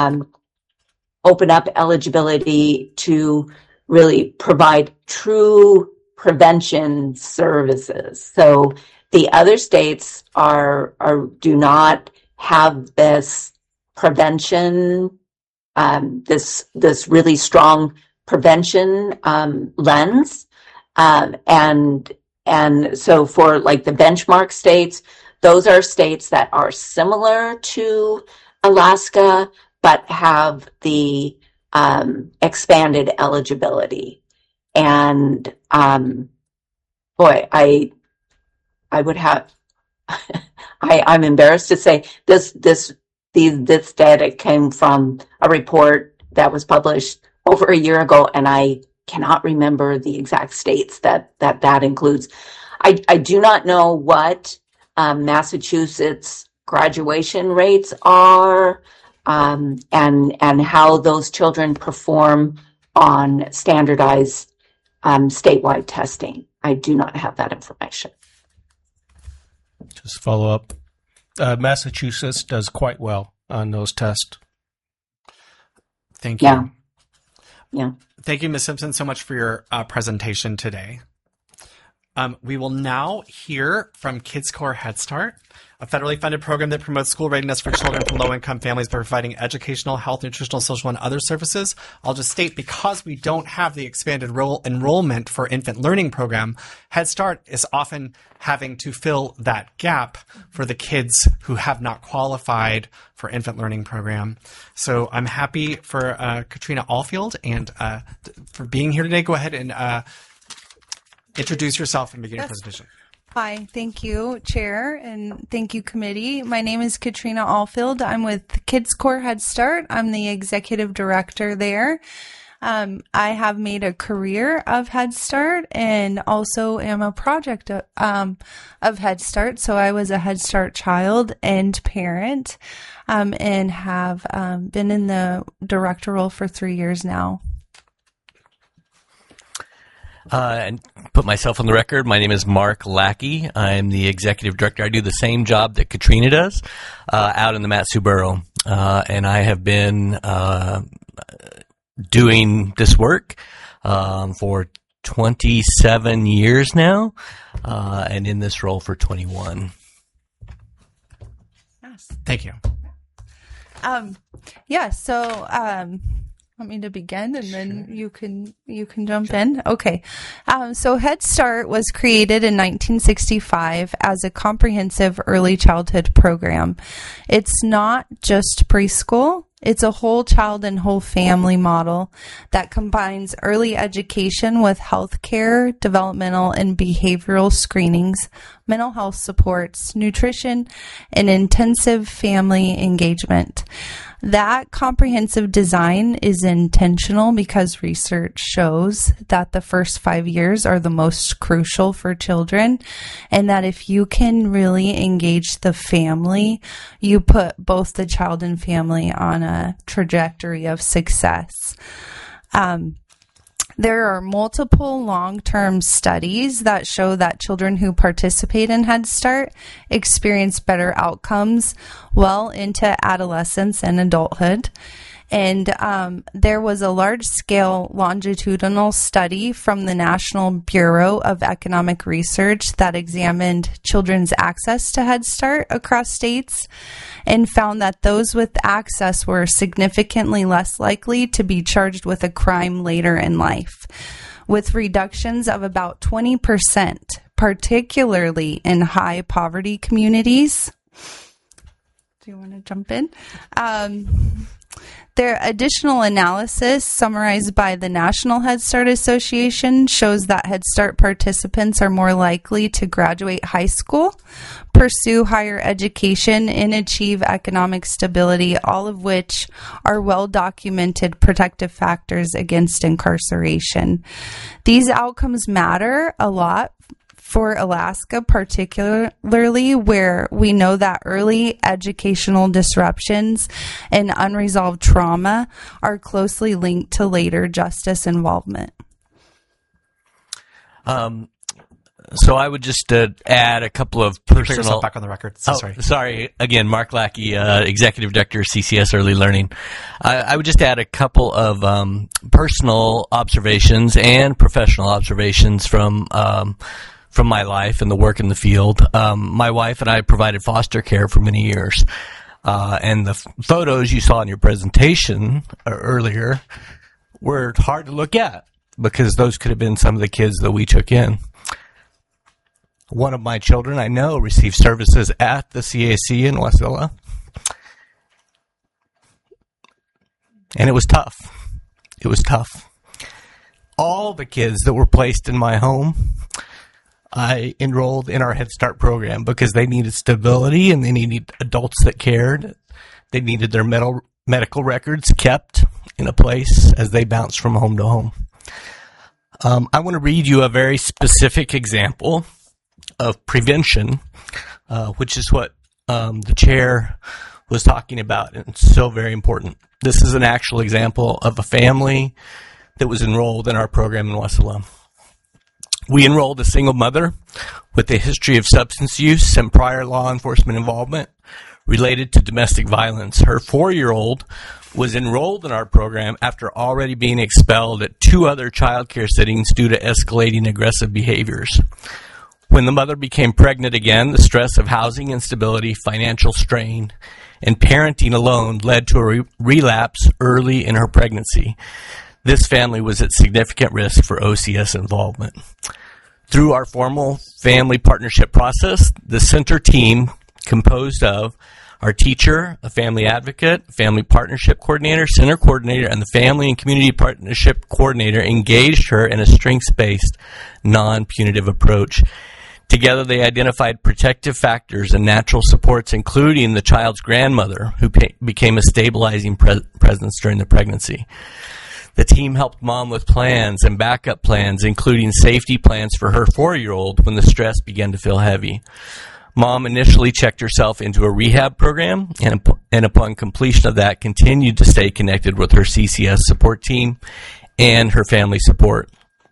eligibility to really provide true prevention services. So the other states do not have this prevention, this really strong prevention lens, and so for like the benchmark states, those are states that are similar to Alaska but have the expanded eligibility. And I would have. I'm embarrassed to say this data came from a report that was published over a year ago, and I cannot remember the exact states that includes. I do not know what Massachusetts graduation rates are, and how those children perform on standardized statewide testing. I do not have that information. Just follow up. Massachusetts does quite well on those tests. Thank you. Yeah. Thank you, Ms. Simpson, so much for your presentation today. We will now hear from KidsCore Head Start, a federally funded program that promotes school readiness for children from low-income families by providing educational, health, nutritional, social, and other services. I'll just state, because we don't have the expanded enrollment for infant learning program, Head Start is often having to fill that gap for the kids who have not qualified for infant learning program. So I'm happy for Katrina Allfield and for being here today. Go ahead and introduce yourself and begin your presentation. Hi, thank you, Chair, and thank you, Committee. My name is Katrina Allfield. I'm with KidsCore Head Start. I'm the Executive Director there. I have made a career of Head Start and also am a project of Head Start. So I was a Head Start child and parent, and have been in the director role for 3 years now. And put myself on the record. My name is Mark Lackey. I'm the executive director. I do the same job that Katrina does out in the Mat-Su Borough. And I have been doing this work for 27 years now, and in this role for 21. Yes. Thank you. Want me to begin, and then you can jump in? Okay. So Head Start was created in 1965 as a comprehensive early childhood program. It's not just preschool. It's a whole child and whole family model that combines early education with health care, developmental and behavioral screenings, mental health supports, nutrition, and intensive family engagement. That comprehensive design is intentional because research shows that the first 5 years are the most crucial for children, and that if you can really engage the family, you put both the child and family on a trajectory of success. There are multiple long-term studies that show that children who participate in Head Start experience better outcomes well into adolescence and adulthood. And there was a large-scale longitudinal study from the National Bureau of Economic Research that examined children's access to Head Start across states and found that those with access were significantly less likely to be charged with a crime later in life, with reductions of about 20%, particularly in high poverty communities. Do you want to jump in? Their additional analysis, summarized by the National Head Start Association, shows that Head Start participants are more likely to graduate high school, pursue higher education, and achieve economic stability, all of which are well-documented protective factors against incarceration. These outcomes matter a lot for Alaska, particularly where we know that early educational disruptions and unresolved trauma are closely linked to later justice involvement. So I would just add a couple of Put yourself personal. back on the record. Sorry. Again, Mark Lackey, Executive Director, CCS Early Learning. I would just add a couple of personal observations and professional observations from my life and the work in the field. My wife and I provided foster care for many years. And the photos you saw in your presentation earlier were hard to look at because those could have been some of the kids that we took in. One of my children I know received services at the CAC in Wasilla. And it was tough. It was tough. All the kids that were placed in my home, I enrolled in our Head Start program because they needed stability and they needed adults that cared. They needed their medical records kept in a place as they bounced from home to home. I want to read you a very specific example of prevention, which is what the chair was talking about, and it's so very important. This is an actual example of a family that was enrolled in our program in Wasilla. We enrolled a single mother with a history of substance use and prior law enforcement involvement related to domestic violence. Her 4-year-old was enrolled in our program after already being expelled at 2 other child care settings due to escalating aggressive behaviors. When the mother became pregnant again, the stress of housing instability, financial strain, and parenting alone led to a relapse early in her pregnancy. This family was at significant risk for OCS involvement. Through our formal family partnership process, the center team, composed of our teacher, a family advocate, family partnership coordinator, center coordinator, and the family and community partnership coordinator, engaged her in a strengths-based, non-punitive approach. Together, they identified protective factors and natural supports, including the child's grandmother, who became a stabilizing presence during the pregnancy. The team helped mom with plans and backup plans, including safety plans for her 4-year-old when the stress began to feel heavy. Mom initially checked herself into a rehab program, and upon completion of that, continued to stay connected with her CCS support team and her family support.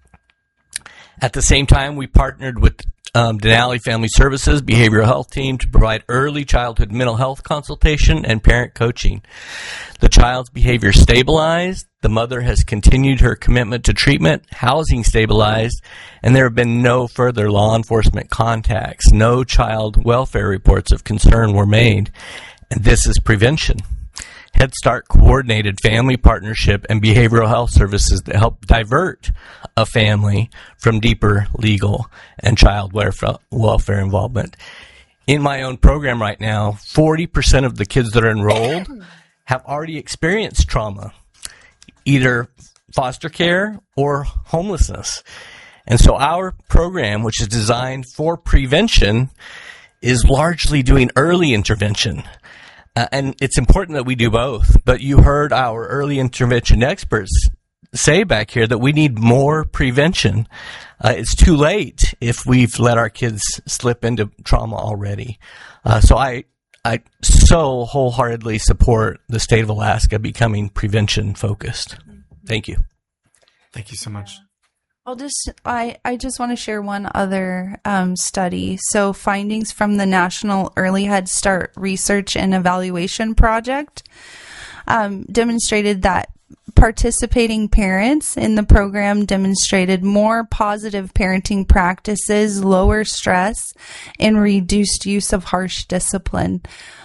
At the same time, we partnered with Denali Family Services behavioral health team to provide early childhood mental health consultation and parent coaching. The child's behavior stabilized, the mother has continued her commitment to treatment, housing stabilized, and there have been no further law enforcement contacts. No child welfare reports of concern were made, and this is prevention. Head Start coordinated family partnership and behavioral health services that help divert a family from deeper legal and child welfare involvement. In my own program right now, 40% of the kids that are enrolled have already experienced trauma, either foster care or homelessness. And so our program, which is designed for prevention, is largely doing early intervention. And it's important that we do both. But you heard our early intervention experts say back here that we need more prevention. It's too late if we've let our kids slip into trauma already. So I so wholeheartedly support the state of Alaska becoming prevention focused. Thank you. Thank you so much. I just want to share one other study. So findings from the National Early Head Start Research and Evaluation Project demonstrated that participating parents in the program demonstrated more positive parenting practices, lower stress, and reduced use of harsh discipline.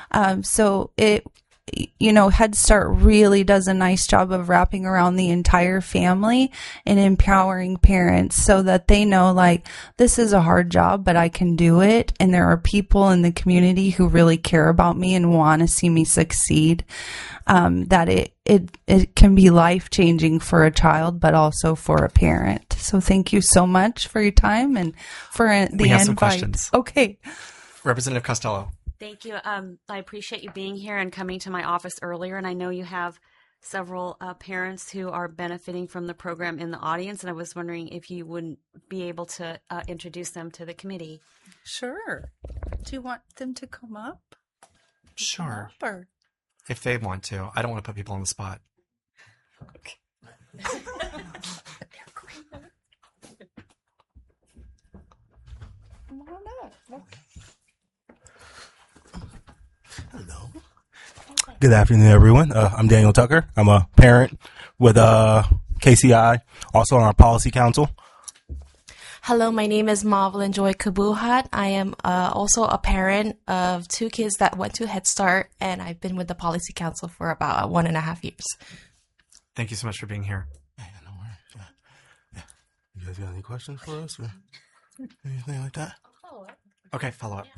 Head Start really does a nice job of wrapping around the entire family and empowering parents so that they know, like, this is a hard job, but I can do it. And there are people in the community who really care about me and want to see me succeed. That it can be life-changing for a child, but also for a parent. So thank you so much for your time and for the invite. We have some questions. Okay. Representative Costello. Thank you. I appreciate you being here and coming to my office earlier. And I know you have several parents who are benefiting from the program in the audience. And I was wondering if you wouldn't be able to introduce them to the committee. Sure. Do you want them to come up? Sure. Or? If they want to. I don't want to put people on the spot. Okay. Come on up. Hello. Good afternoon, everyone. I'm Daniel Tucker. I'm a parent with KCI, also on our policy council. Hello, my name is Marvelyn Joy Kabuhat. I am also a parent of 2 kids that went to Head Start, and I've been with the policy council for about 1.5 years. Thank you so much for being here. Yeah, no worries. Yeah. You guys got any questions for us or anything like that? Okay, follow up.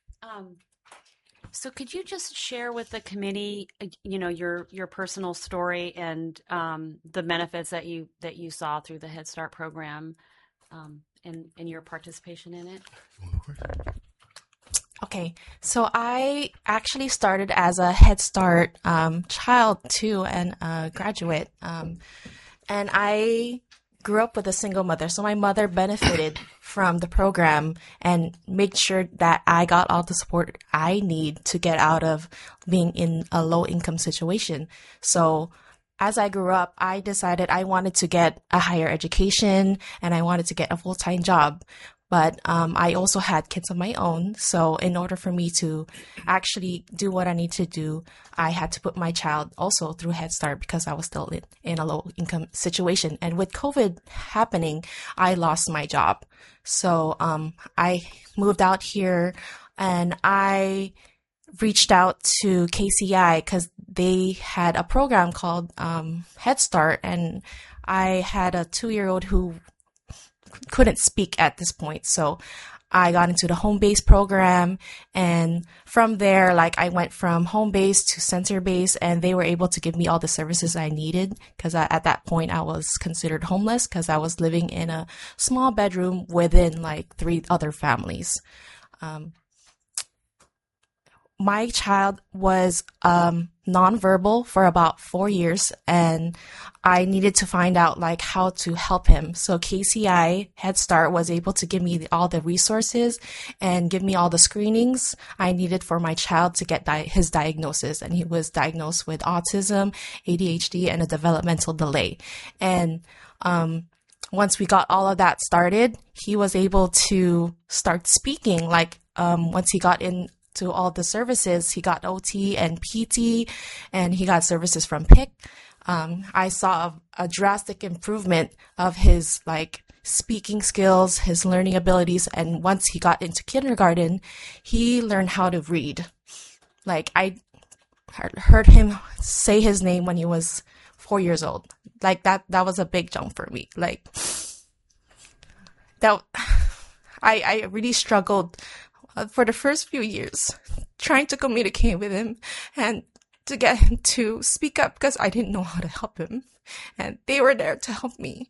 So could you just share with the committee, your personal story and the benefits that you saw through the Head Start program and your participation in it? Okay, so I actually started as a Head Start child too, and a graduate. And I grew up with a single mother, so my mother benefited from the program and made sure that I got all the support I need to get out of being in a low income situation. So as I grew up, I decided I wanted to get a higher education and I wanted to get a full-time job. But I also had kids of my own. So in order for me to actually do what I need to do, I had to put my child also through Head Start because I was still in a low income situation. And with COVID happening, I lost my job. So I moved out here and I reached out to KCI because they had a program called Head Start. And I had a 2-year-old who couldn't speak at this point. So I got into the home base program, and from there, I went from home base to center base, and they were able to give me all the services I needed because at that point I was considered homeless because I was living in a small bedroom within 3 other families. My child was nonverbal for about 4 years, and I needed to find out how to help him. So KCI Head Start was able to give me all the resources and give me all the screenings I needed for my child to get his diagnosis. And he was diagnosed with autism, ADHD, and a developmental delay. And once we got all of that started, he was able to start speaking. Once he got into all the services, he got OT and PT, and he got services from PIC. I saw a drastic improvement of his speaking skills, his learning abilities, and once he got into kindergarten, he learned how to read. I heard him say his name when he was 4 years old. That was a big jump for me. I really struggled for the first few years trying to communicate with him, and to get him to speak up because I didn't know how to help him. And they were there to help me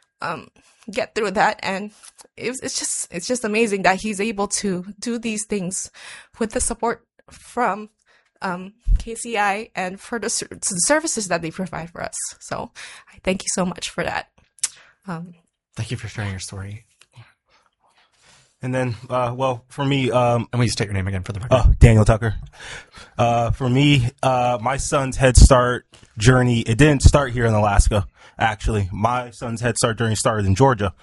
get through that. And it's just amazing that he's able to do these things with the support from KCI and for the services that they provide for us. So I thank you so much for that. Thank you for sharing your story. And then, for me, and will you state your name again for the record? Daniel Tucker. For me, my son's Head Start journey, it didn't start here in Alaska, actually. My son's Head Start journey started in Georgia.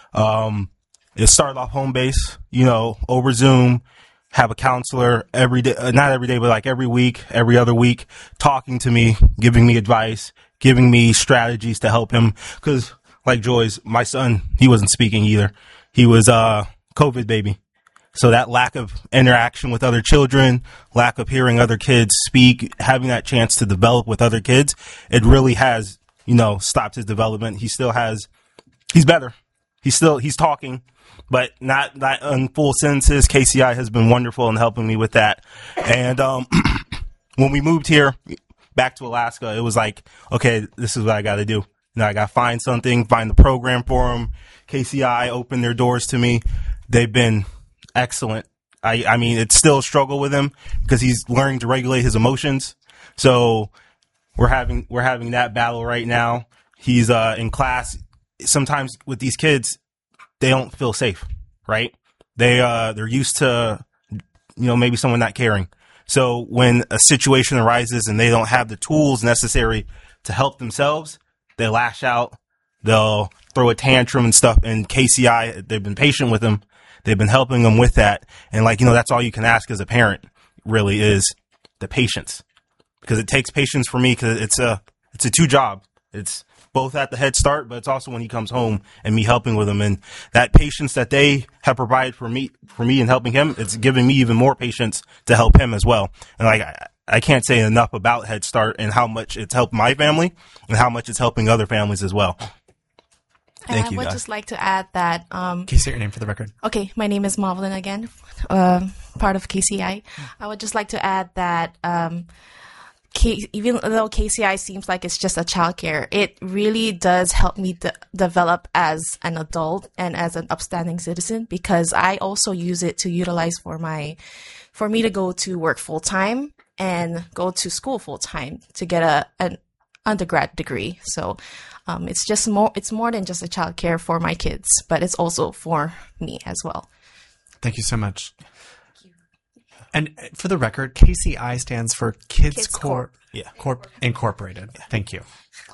It started off home base, over Zoom, have a counselor every day, not every day, but like every week, every other week, talking to me, giving me advice, giving me strategies to help him. Because, like Joy's, my son, he wasn't speaking either. He was COVID baby. So that lack of interaction with other children, lack of hearing other kids speak, having that chance to develop with other kids, it really has, stopped his development. He's better. He's talking, but not in full sentences. KCI has been wonderful in helping me with that. And when we moved here back to Alaska, it was like, okay, this is what I got to do. I got to find the program for him. KCI opened their doors to me. They've been excellent. I mean, it's still a struggle with him because he's learning to regulate his emotions. So we're having that battle right now. He's in class. Sometimes with these kids, they don't feel safe, right? They're used to, maybe someone not caring. So when a situation arises and they don't have the tools necessary to help themselves, they lash out. They'll throw a tantrum and stuff. And KCI, they've been patient with him. They've been helping them with that. And that's all you can ask as a parent, really, is the patience. Because it takes patience for me, because it's a two job. It's both at the Head Start, but it's also when he comes home and me helping with him. And that patience that they have provided for me in helping him, it's giving me even more patience to help him as well. And I can't say enough about Head Start and how much it's helped my family and how much it's helping other families as well. Thank you, I would guys. just like to add that. Can you say your name for the record? Okay, my name is Marvelyn again, part of KCI. I would just like to add that even though KCI seems like it's just a childcare, it really does help me develop as an adult and as an upstanding citizen, because I also use it to utilize for me to go to work full time and go to school full time to get an undergrad degree. So it's more than just a child care for my kids, but it's also for me as well. Thank you so much. And for the record, KCI stands for Kids Corp. Yeah. Corp Incorporated. Yeah. Thank you.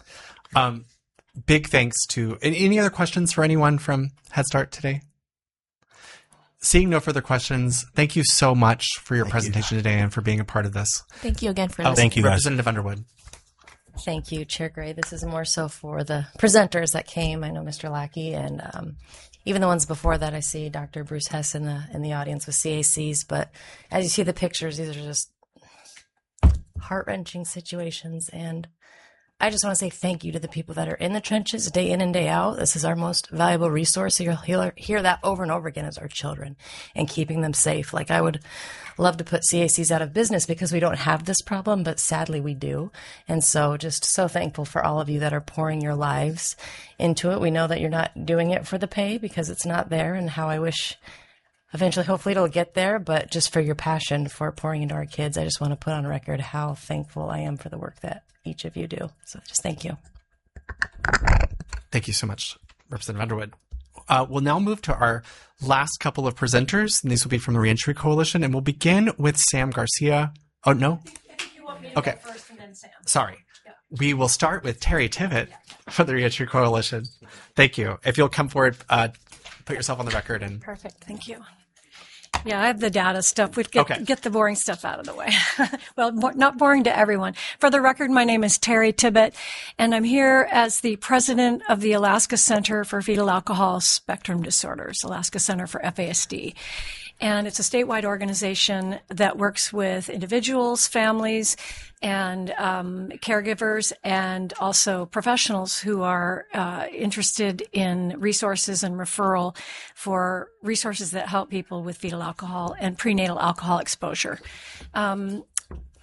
Big thanks to any other questions for anyone from Head Start today? Seeing no further questions, thank you so much for your presentation today and for being a part of this. Thank you again for listening. Thank you, guys. Representative Underwood. Thank you, Chair Gray. This is more so for the presenters that came. I know Mr. Lackey and even the ones before that. I see Dr. Bruce Hess in the audience with CACs. But as you see the pictures, these are just heart-wrenching situations. And I just want to say thank you to the people that are in the trenches day in and day out. This is our most valuable resource. You'll hear that over and over again, as our children, and keeping them safe. Like, I would love to put CACs out of business because we don't have this problem, but sadly we do. And so just so thankful for all of you that are pouring your lives into it. We know that you're not doing it for the pay because it's not there, and how I wish eventually, hopefully it'll get there, but just for your passion for pouring into our kids, I just want to put on record how thankful I am for the work that each of you do. So just thank you. Thank you so much, Representative Underwood. We'll now move to our last couple of presenters, and these will be from the Reentry Coalition, and we'll begin with Sam Garcia. Oh, no? Okay. First and then Sam. Sorry. Yeah. We will start with Terry Tivitt for the Reentry Coalition. Thank you. If you'll come forward, put yourself on the record. And Perfect. Thank you. Yeah, I have the data stuff. We'd get the boring stuff out of the way. Well, not boring to everyone. For the record, my name is Terry Tibbett, and I'm here as the president of the Alaska Center for Fetal Alcohol Spectrum Disorders, Alaska Center for FASD. And it's a statewide organization that works with individuals, families, and caregivers, and also professionals who are interested in resources and referral for resources that help people with fetal alcohol and prenatal alcohol exposure.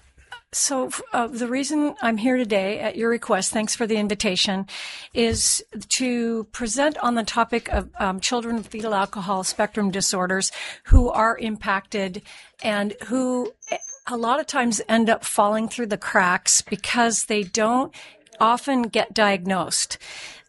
So the reason I'm here today at your request, thanks for the invitation, is to present on the topic of children with fetal alcohol spectrum disorders who are impacted and who a lot of times end up falling through the cracks because they don't often get diagnosed.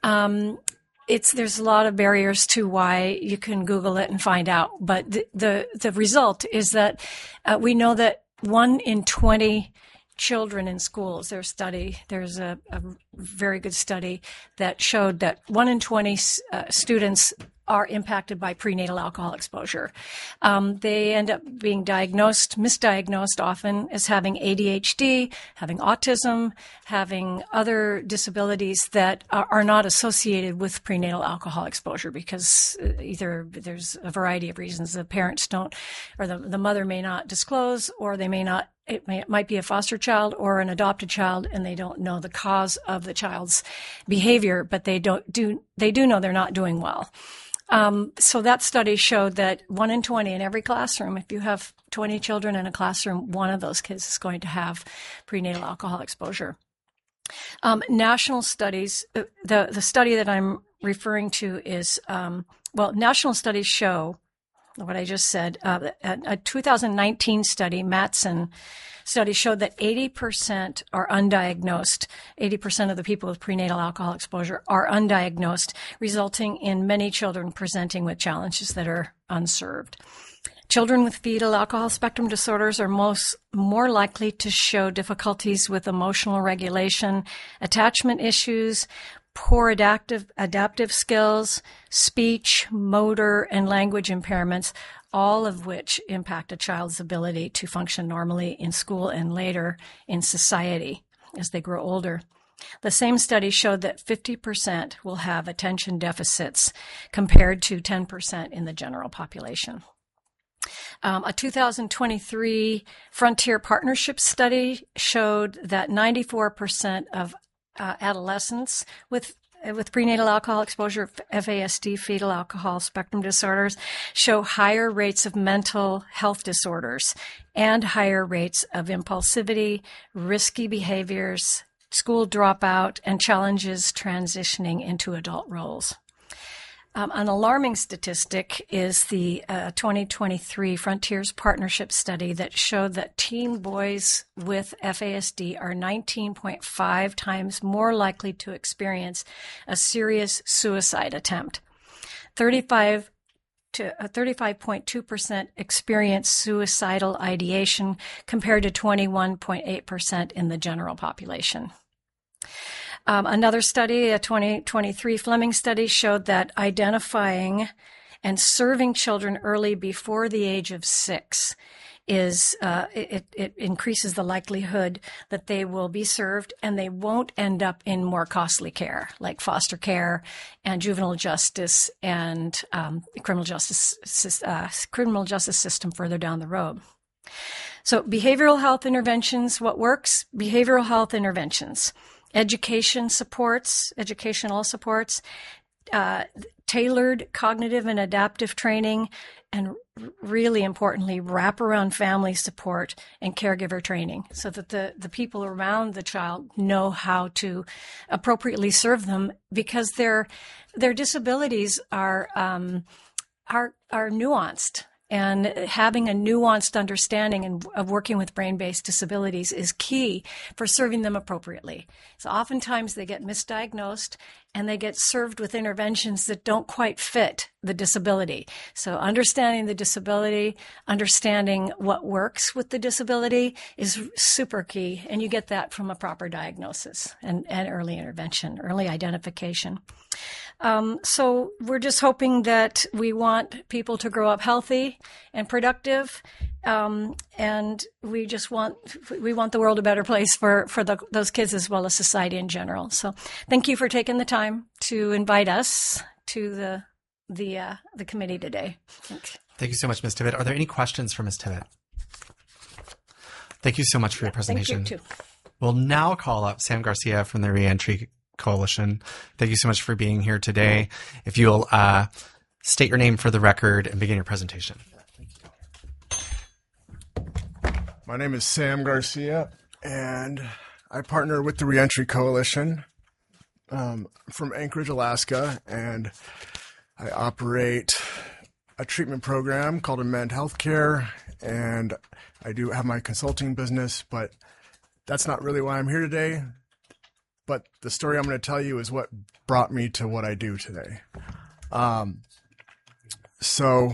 There's a lot of barriers to why you can Google it and find out, but the result is that we know that 1 in 20 children in schools, there's a very good study that showed that 1 in 20 students are impacted by prenatal alcohol exposure. They end up being misdiagnosed often as having ADHD, having autism, having other disabilities that are not associated with prenatal alcohol exposure because either there's a variety of reasons. The parents don't, or the mother may not disclose, or they may not. It might be a foster child or an adopted child, and they don't know the cause of the child's behavior, but they do know they're not doing well. So that study showed that 1 in 20 in every classroom, if you have 20 children in a classroom, one of those kids is going to have prenatal alcohol exposure. National studies, the study that I'm referring to is, national studies show what I just said. A 2019 study, Matson study, showed that 80% are undiagnosed. 80% of the people with prenatal alcohol exposure are undiagnosed, resulting in many children presenting with challenges that are unserved. Children with fetal alcohol spectrum disorders are more likely to show difficulties with emotional regulation, attachment issues, poor adaptive skills, speech, motor, and language impairments, all of which impact a child's ability to function normally in school and later in society as they grow older. The same study showed that 50% will have attention deficits compared to 10% in the general population. A 2023 Frontier Partnership study showed that 94% of adolescents with prenatal alcohol exposure, FASD, fetal alcohol spectrum disorders, show higher rates of mental health disorders and higher rates of impulsivity, risky behaviors, school dropout, and challenges transitioning into adult roles. An alarming statistic is the 2023 Frontiers Partnership study that showed that teen boys with FASD are 19.5 times more likely to experience a serious suicide attempt. 35.2% experience suicidal ideation compared to 21.8% in the general population. Another study, a 2023 Fleming study, showed that identifying and serving children early before the age of 6 it increases the likelihood that they will be served and they won't end up in more costly care like foster care and juvenile justice and criminal justice system further down the road. So behavioral health interventions, what works? Behavioral health interventions. Educational supports, tailored cognitive and adaptive training, and really importantly, wraparound family support and caregiver training so that the people around the child know how to appropriately serve them because their disabilities are nuanced. And having a nuanced understanding of working with brain-based disabilities is key for serving them appropriately. So oftentimes they get misdiagnosed and they get served with interventions that don't quite fit the disability. So understanding the disability, understanding what works with the disability is super key. And you get that from a proper diagnosis and early intervention, early identification. So we're just hoping that we want people to grow up healthy and productive. And we want the world a better place for those kids as well as society in general. So thank you for taking the time to invite us to the committee today. Thank you so much, Ms. Tibbett. Are there any questions for Ms. Tibbett? Thank you so much for your presentation. Thank you, too. We'll now call up Sam Garcia from the Reentry Coalition. Thank you so much for being here today. If you'll state your name for the record and begin your presentation. My name is Sam Garcia. and I partner with the Reentry Coalition from Anchorage, Alaska, and I operate a treatment program called Amend Healthcare, and I do have my consulting business, but that's not really why I'm here today. But the story I'm going to tell you is what brought me to what I do today. So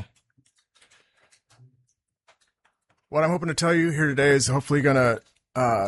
what I'm hoping to tell you here today is hopefully going to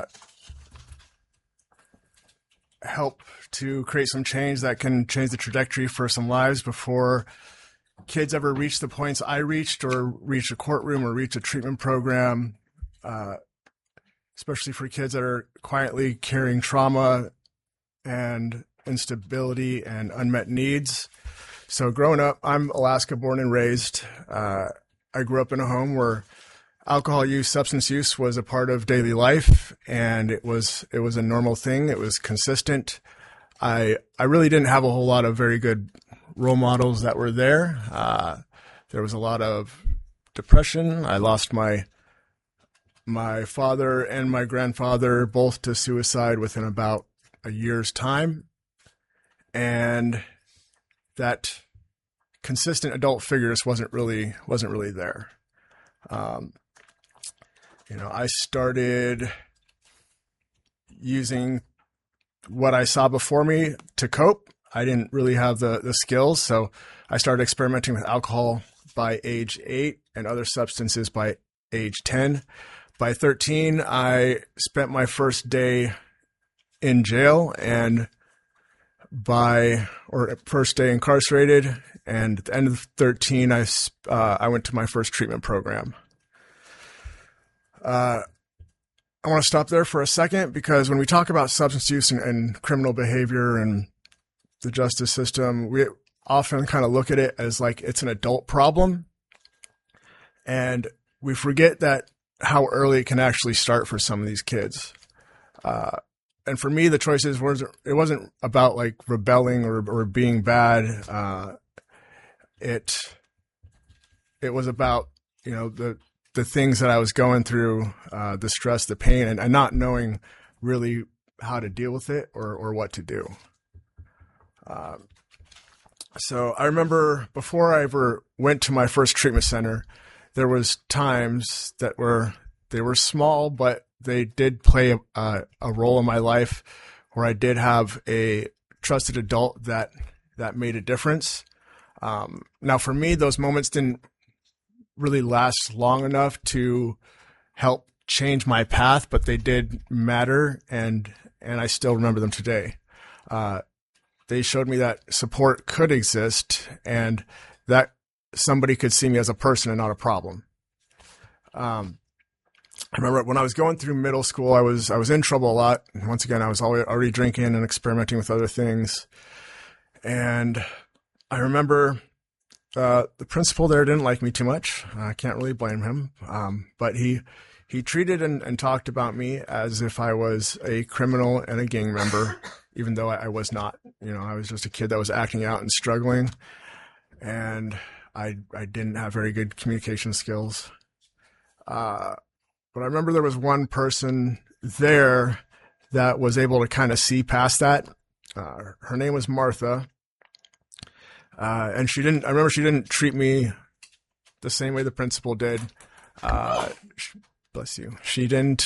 help to create some change that can change the trajectory for some lives before kids ever reach the points I reached or reach a courtroom or reach a treatment program, especially for kids that are quietly carrying trauma and instability and unmet needs. So growing up, I'm Alaska born and raised. I grew up in a home where alcohol use, substance use was a part of daily life, and it was a normal thing. It was consistent. I really didn't have a whole lot of very good role models that were there. There was a lot of depression. I lost my father and my grandfather both to suicide within about a year's time, and that consistent adult figure just wasn't really there. I started using what I saw before me to cope. I didn't really have the skills, so I started experimenting with alcohol by age 8 and other substances by age 10. By 13, I spent my first day in jail, and first day incarcerated, and at the end of 13, I went to my first treatment program. I want to stop there for a second, because when we talk about substance use and criminal behavior and the justice system, we often kind of look at it as like it's an adult problem, and we forget that how early it can actually start for some of these kids. And for me, the choices it wasn't about like rebelling or being bad. It was about, the things that I was going through, the stress, the pain, and not knowing really how to deal with it or what to do. So I remember before I ever went to my first treatment center, there was times that they were small, but they did play a role in my life where I did have a trusted adult that made a difference. Now for me, those moments didn't really last long enough to help change my path, but they did matter, and I still remember them today. They showed me that support could exist and that somebody could see me as a person and not a problem. I remember when I was going through middle school, I was in trouble a lot. Once again, I was already drinking and experimenting with other things. And I remember the principal there didn't like me too much. I can't really blame him. But he treated and talked about me as if I was a criminal and a gang member, even though I was not. I was just a kid that was acting out and struggling. And I didn't have very good communication skills. But I remember there was one person there that was able to kind of see past that. Her name was Martha. And she didn't treat me the same way the principal did. Bless you. She didn't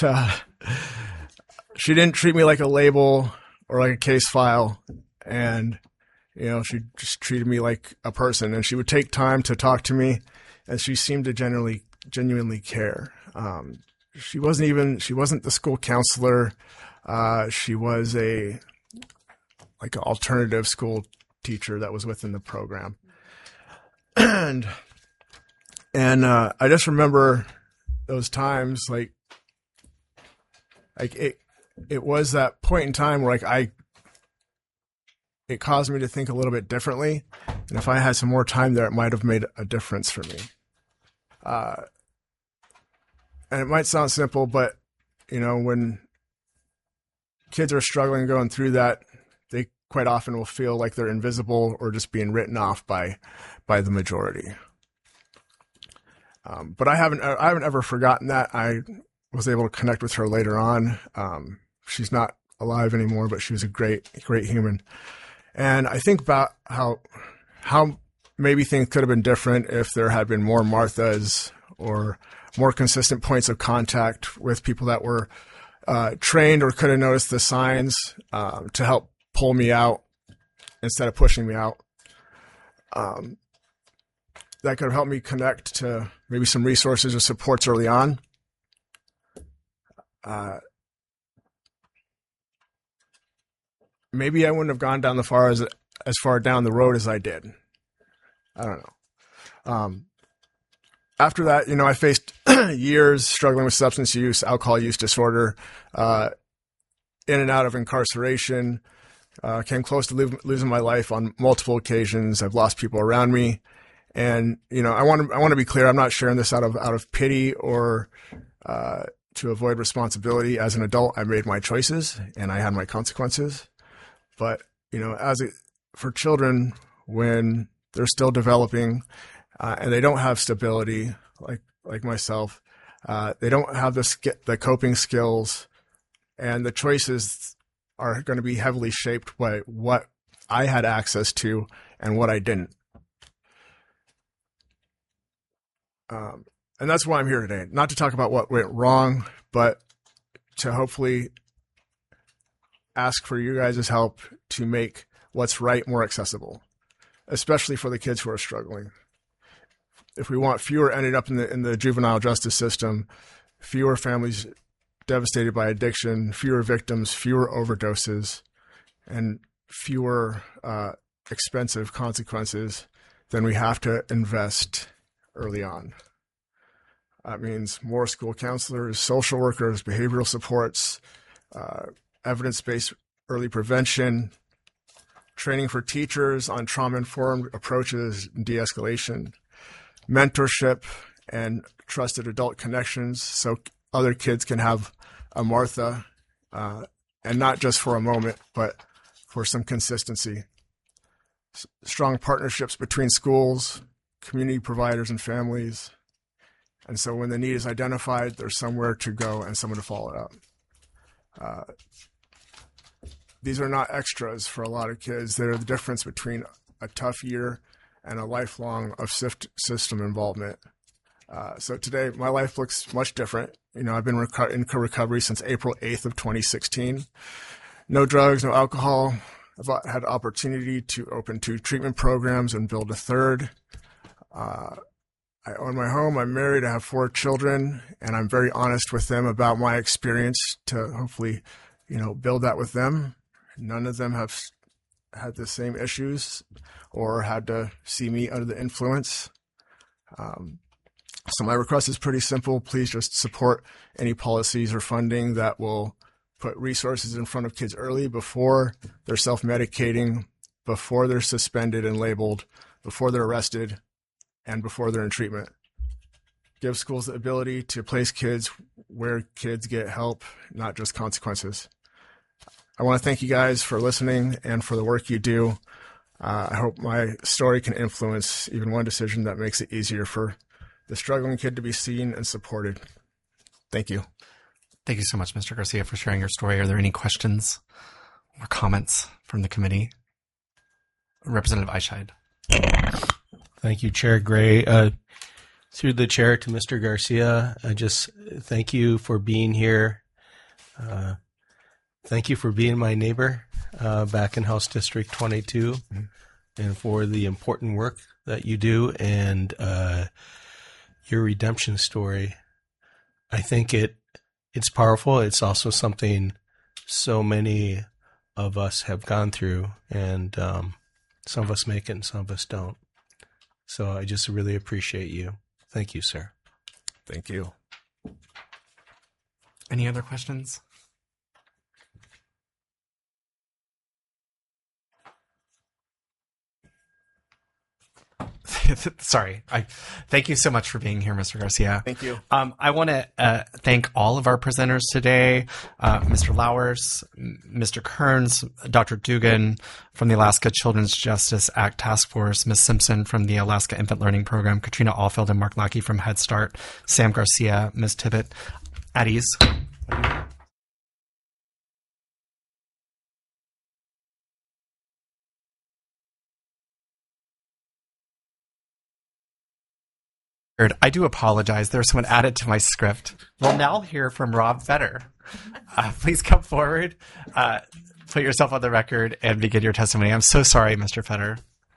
treat me like a label or like a case file. And, she just treated me like a person, and she would take time to talk to me, and she seemed to genuinely care. She wasn't the school counselor. She was an alternative school teacher that was within the program. And I just remember those times, like it was that point in time where it caused me to think a little bit differently. And if I had some more time there, it might have made a difference for me. And it might sound simple, but, when kids are struggling going through that, they quite often will feel like they're invisible or just being written off by the majority. But I haven't ever forgotten that. was able to connect with her later on. She's not alive anymore, but she was a great human. And I think about how maybe things could have been different if there had been more Marthas or more consistent points of contact with people that were trained or could have noticed the signs to help pull me out instead of pushing me out. That could have helped me connect to maybe some resources or supports early on. Maybe I wouldn't have gone down as far down the road as I did. I don't know. After that, I faced years struggling with substance use, alcohol use disorder, in and out of incarceration, came close to losing my life on multiple occasions. I've lost people around me. And, I want to be clear. I'm not sharing this out of pity or, to avoid responsibility. As an adult, I made my choices and I had my consequences. But, for children, when they're still developing, and they don't have stability like myself, they don't have the coping skills, and the choices are going to be heavily shaped by what I had access to and what I didn't. And that's why I'm here today. Not to talk about what went wrong, but to hopefully ask for you guys' help to make what's right more accessible, especially for the kids who are struggling. If we want fewer ending up in the juvenile justice system, fewer families devastated by addiction, fewer victims, fewer overdoses, and fewer expensive consequences, then we have to invest early on. That means more school counselors, social workers, behavioral supports, evidence-based early prevention, training for teachers on trauma-informed approaches and de-escalation, mentorship, and trusted adult connections so other kids can have a Martha, and not just for a moment, but for some consistency. Strong partnerships between schools, community providers, and families. And so when the need is identified, there's somewhere to go and someone to follow it up. These are not extras for a lot of kids. They're the difference between a tough year and a lifelong of system involvement. So today, my life looks much different. I've been in recovery since April 8th of 2016. No drugs, no alcohol. I've had opportunity to open 2 treatment programs and build a 3rd. I own my home. I'm married. I have 4 children, and I'm very honest with them about my experience to hopefully, build that with them. None of them have had the same issues or had to see me under the influence. So my request is pretty simple. Please just support any policies or funding that will put resources in front of kids early before they're self-medicating, before they're suspended and labeled, before they're arrested, and before they're in treatment. Give schools the ability to place kids where kids get help, not just consequences. I want to thank you guys for listening and for the work you do. I hope my story can influence even one decision that makes it easier for the struggling kid to be seen and supported. Thank you. Thank you so much, Mr. Garcia, for sharing your story. Are there any questions or comments from the committee? Representative Eichscheid. Thank you, Chair Gray. Through the chair to Mr. Garcia, I just thank you for being here. Thank you for being my neighbor back in House District 22 and for the important work that you do and your redemption story. I think it's powerful. It's also something so many of us have gone through, and some of us make it and some of us don't. So I just really appreciate you. Thank you, sir. Thank you. Any other questions? Sorry. Thank you so much for being here, Mr. Garcia. Thank you. I want to thank all of our presenters today, Mr. Lowers, Mr. Kearns, Dr. Dugan from the Alaska Children's Justice Act Task Force, Ms. Simpson from the Alaska Infant Learning Program, Katrina Alfield and Mark Lackey from Head Start, Sam Garcia, Ms. Tibbet. At ease. I do apologize. There's someone added to my script. We'll now hear from Rob Fetter. Please come forward, put yourself on the record, and begin your testimony. I'm so sorry, Mr. Fetter.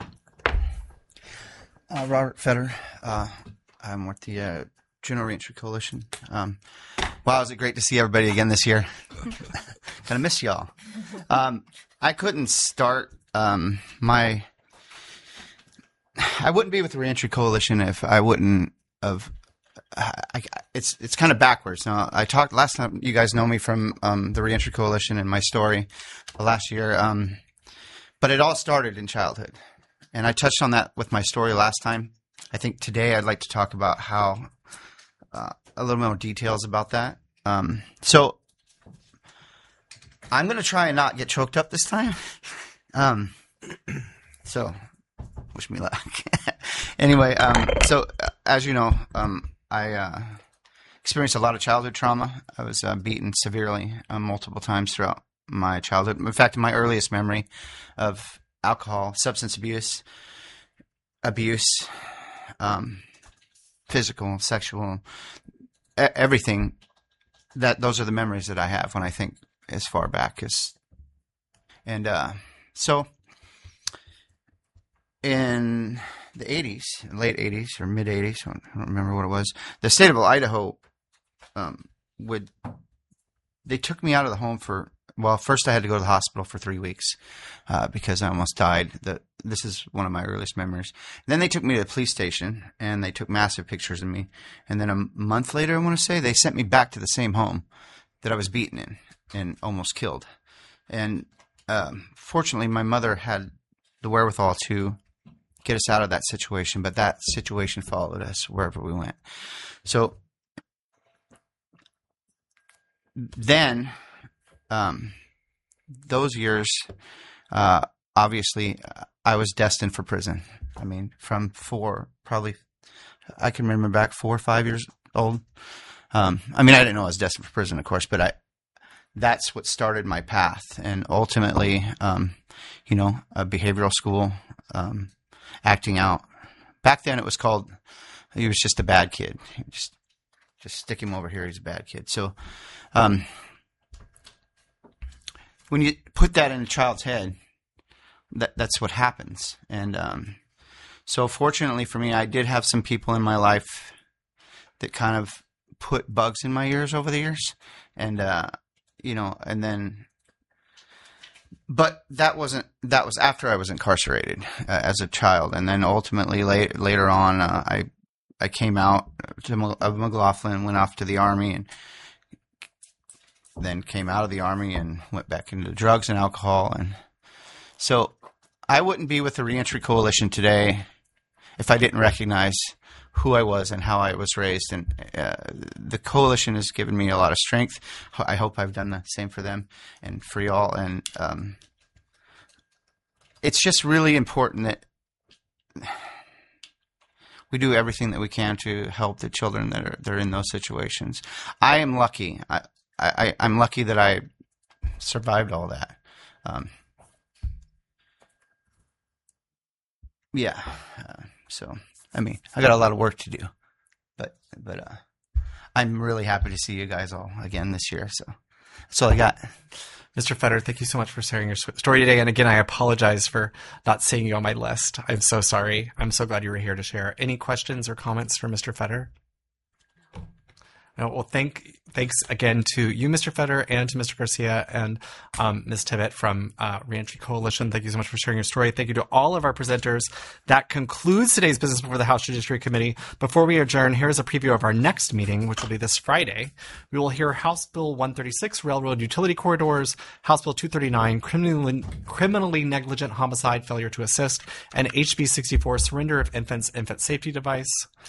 Robert Fetter. I'm with the Juneau Reentry Coalition. Wow, is it great to see everybody again this year. Kind of miss y'all. I couldn't start I wouldn't be with the Reentry Coalition if I wouldn't have. It's kind of backwards. Now, I talked last time. You guys know me from the Reentry Coalition and my story last year, but it all started in childhood, and I touched on that with my story last time. I think today I'd like to talk about how a little more details about that. So I'm going to try and not get choked up this time. So. Wish me luck. Anyway, so as you know, I experienced a lot of childhood trauma. I was beaten severely multiple times throughout my childhood. In fact, my earliest memory of alcohol, substance abuse, physical, sexual, everything. Those are the memories that I have when I think as far back as, and so. In the 80s, late 80s or mid 80s, I don't remember what it was, the state of Idaho they took me out of the home first I had to go to the hospital for 3 weeks because I almost died. This is one of my earliest memories. And then they took me to the police station and they took massive pictures of me. And then a month later, I want to say, they sent me back to the same home that I was beaten in and almost killed. And fortunately, my mother had the wherewithal to get us out of that situation, but that situation followed us wherever we went. So then, those years, obviously, I was destined for prison. I mean, from I can remember back 4 or 5 years old. I mean, I didn't know I was destined for prison, of course, but that's what started my path. And ultimately, a behavioral school, acting out. Back then it was called, he was just a bad kid. Just stick him over here, he's a bad kid. So when you put that in a child's head, that's what happens. And so fortunately for me, I did have some people in my life that kind of put bugs in my ears over the years. And, and then... But that was after I was incarcerated as a child, and then ultimately later on, I came out of McLaughlin, went off to the Army, and then came out of the Army and went back into drugs and alcohol. And so I wouldn't be with the Reentry Coalition today if I didn't recognize who I was and how I was raised. And the coalition has given me a lot of strength. I hope I've done the same for them and for y'all. And it's just really important that we do everything that we can to help the children that are in those situations. I am lucky. I'm lucky that I survived all that. So. I mean, I got a lot of work to do, but I'm really happy to see you guys all again this year. So that's all I got. Mr. Fetter, thank you so much for sharing your story today. And again, I apologize for not seeing you on my list. I'm so sorry. I'm so glad you were here to share. Any questions or comments for Mr. Fetter? No, well, thanks again to you, Mr. Fetter, and to Mr. Garcia and Ms. Tibbet from Reentry Coalition. Thank you so much for sharing your story. Thank you to all of our presenters. That concludes today's business before the House Judiciary Committee. Before we adjourn, here's a preview of our next meeting, which will be this Friday. We will hear House Bill 136, Railroad Utility Corridors, House Bill 239, Criminally Negligent Homicide, Failure to Assist, and HB 64, Surrender of Infants, Infant Safety Device.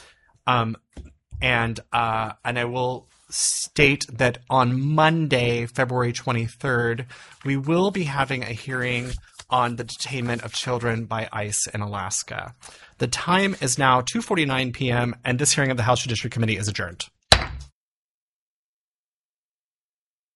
And I will state that on Monday, February 23rd, we will be having a hearing on the detainment of children by ICE in Alaska. The time is now 2:49 p.m., and this hearing of the House Judiciary Committee is adjourned.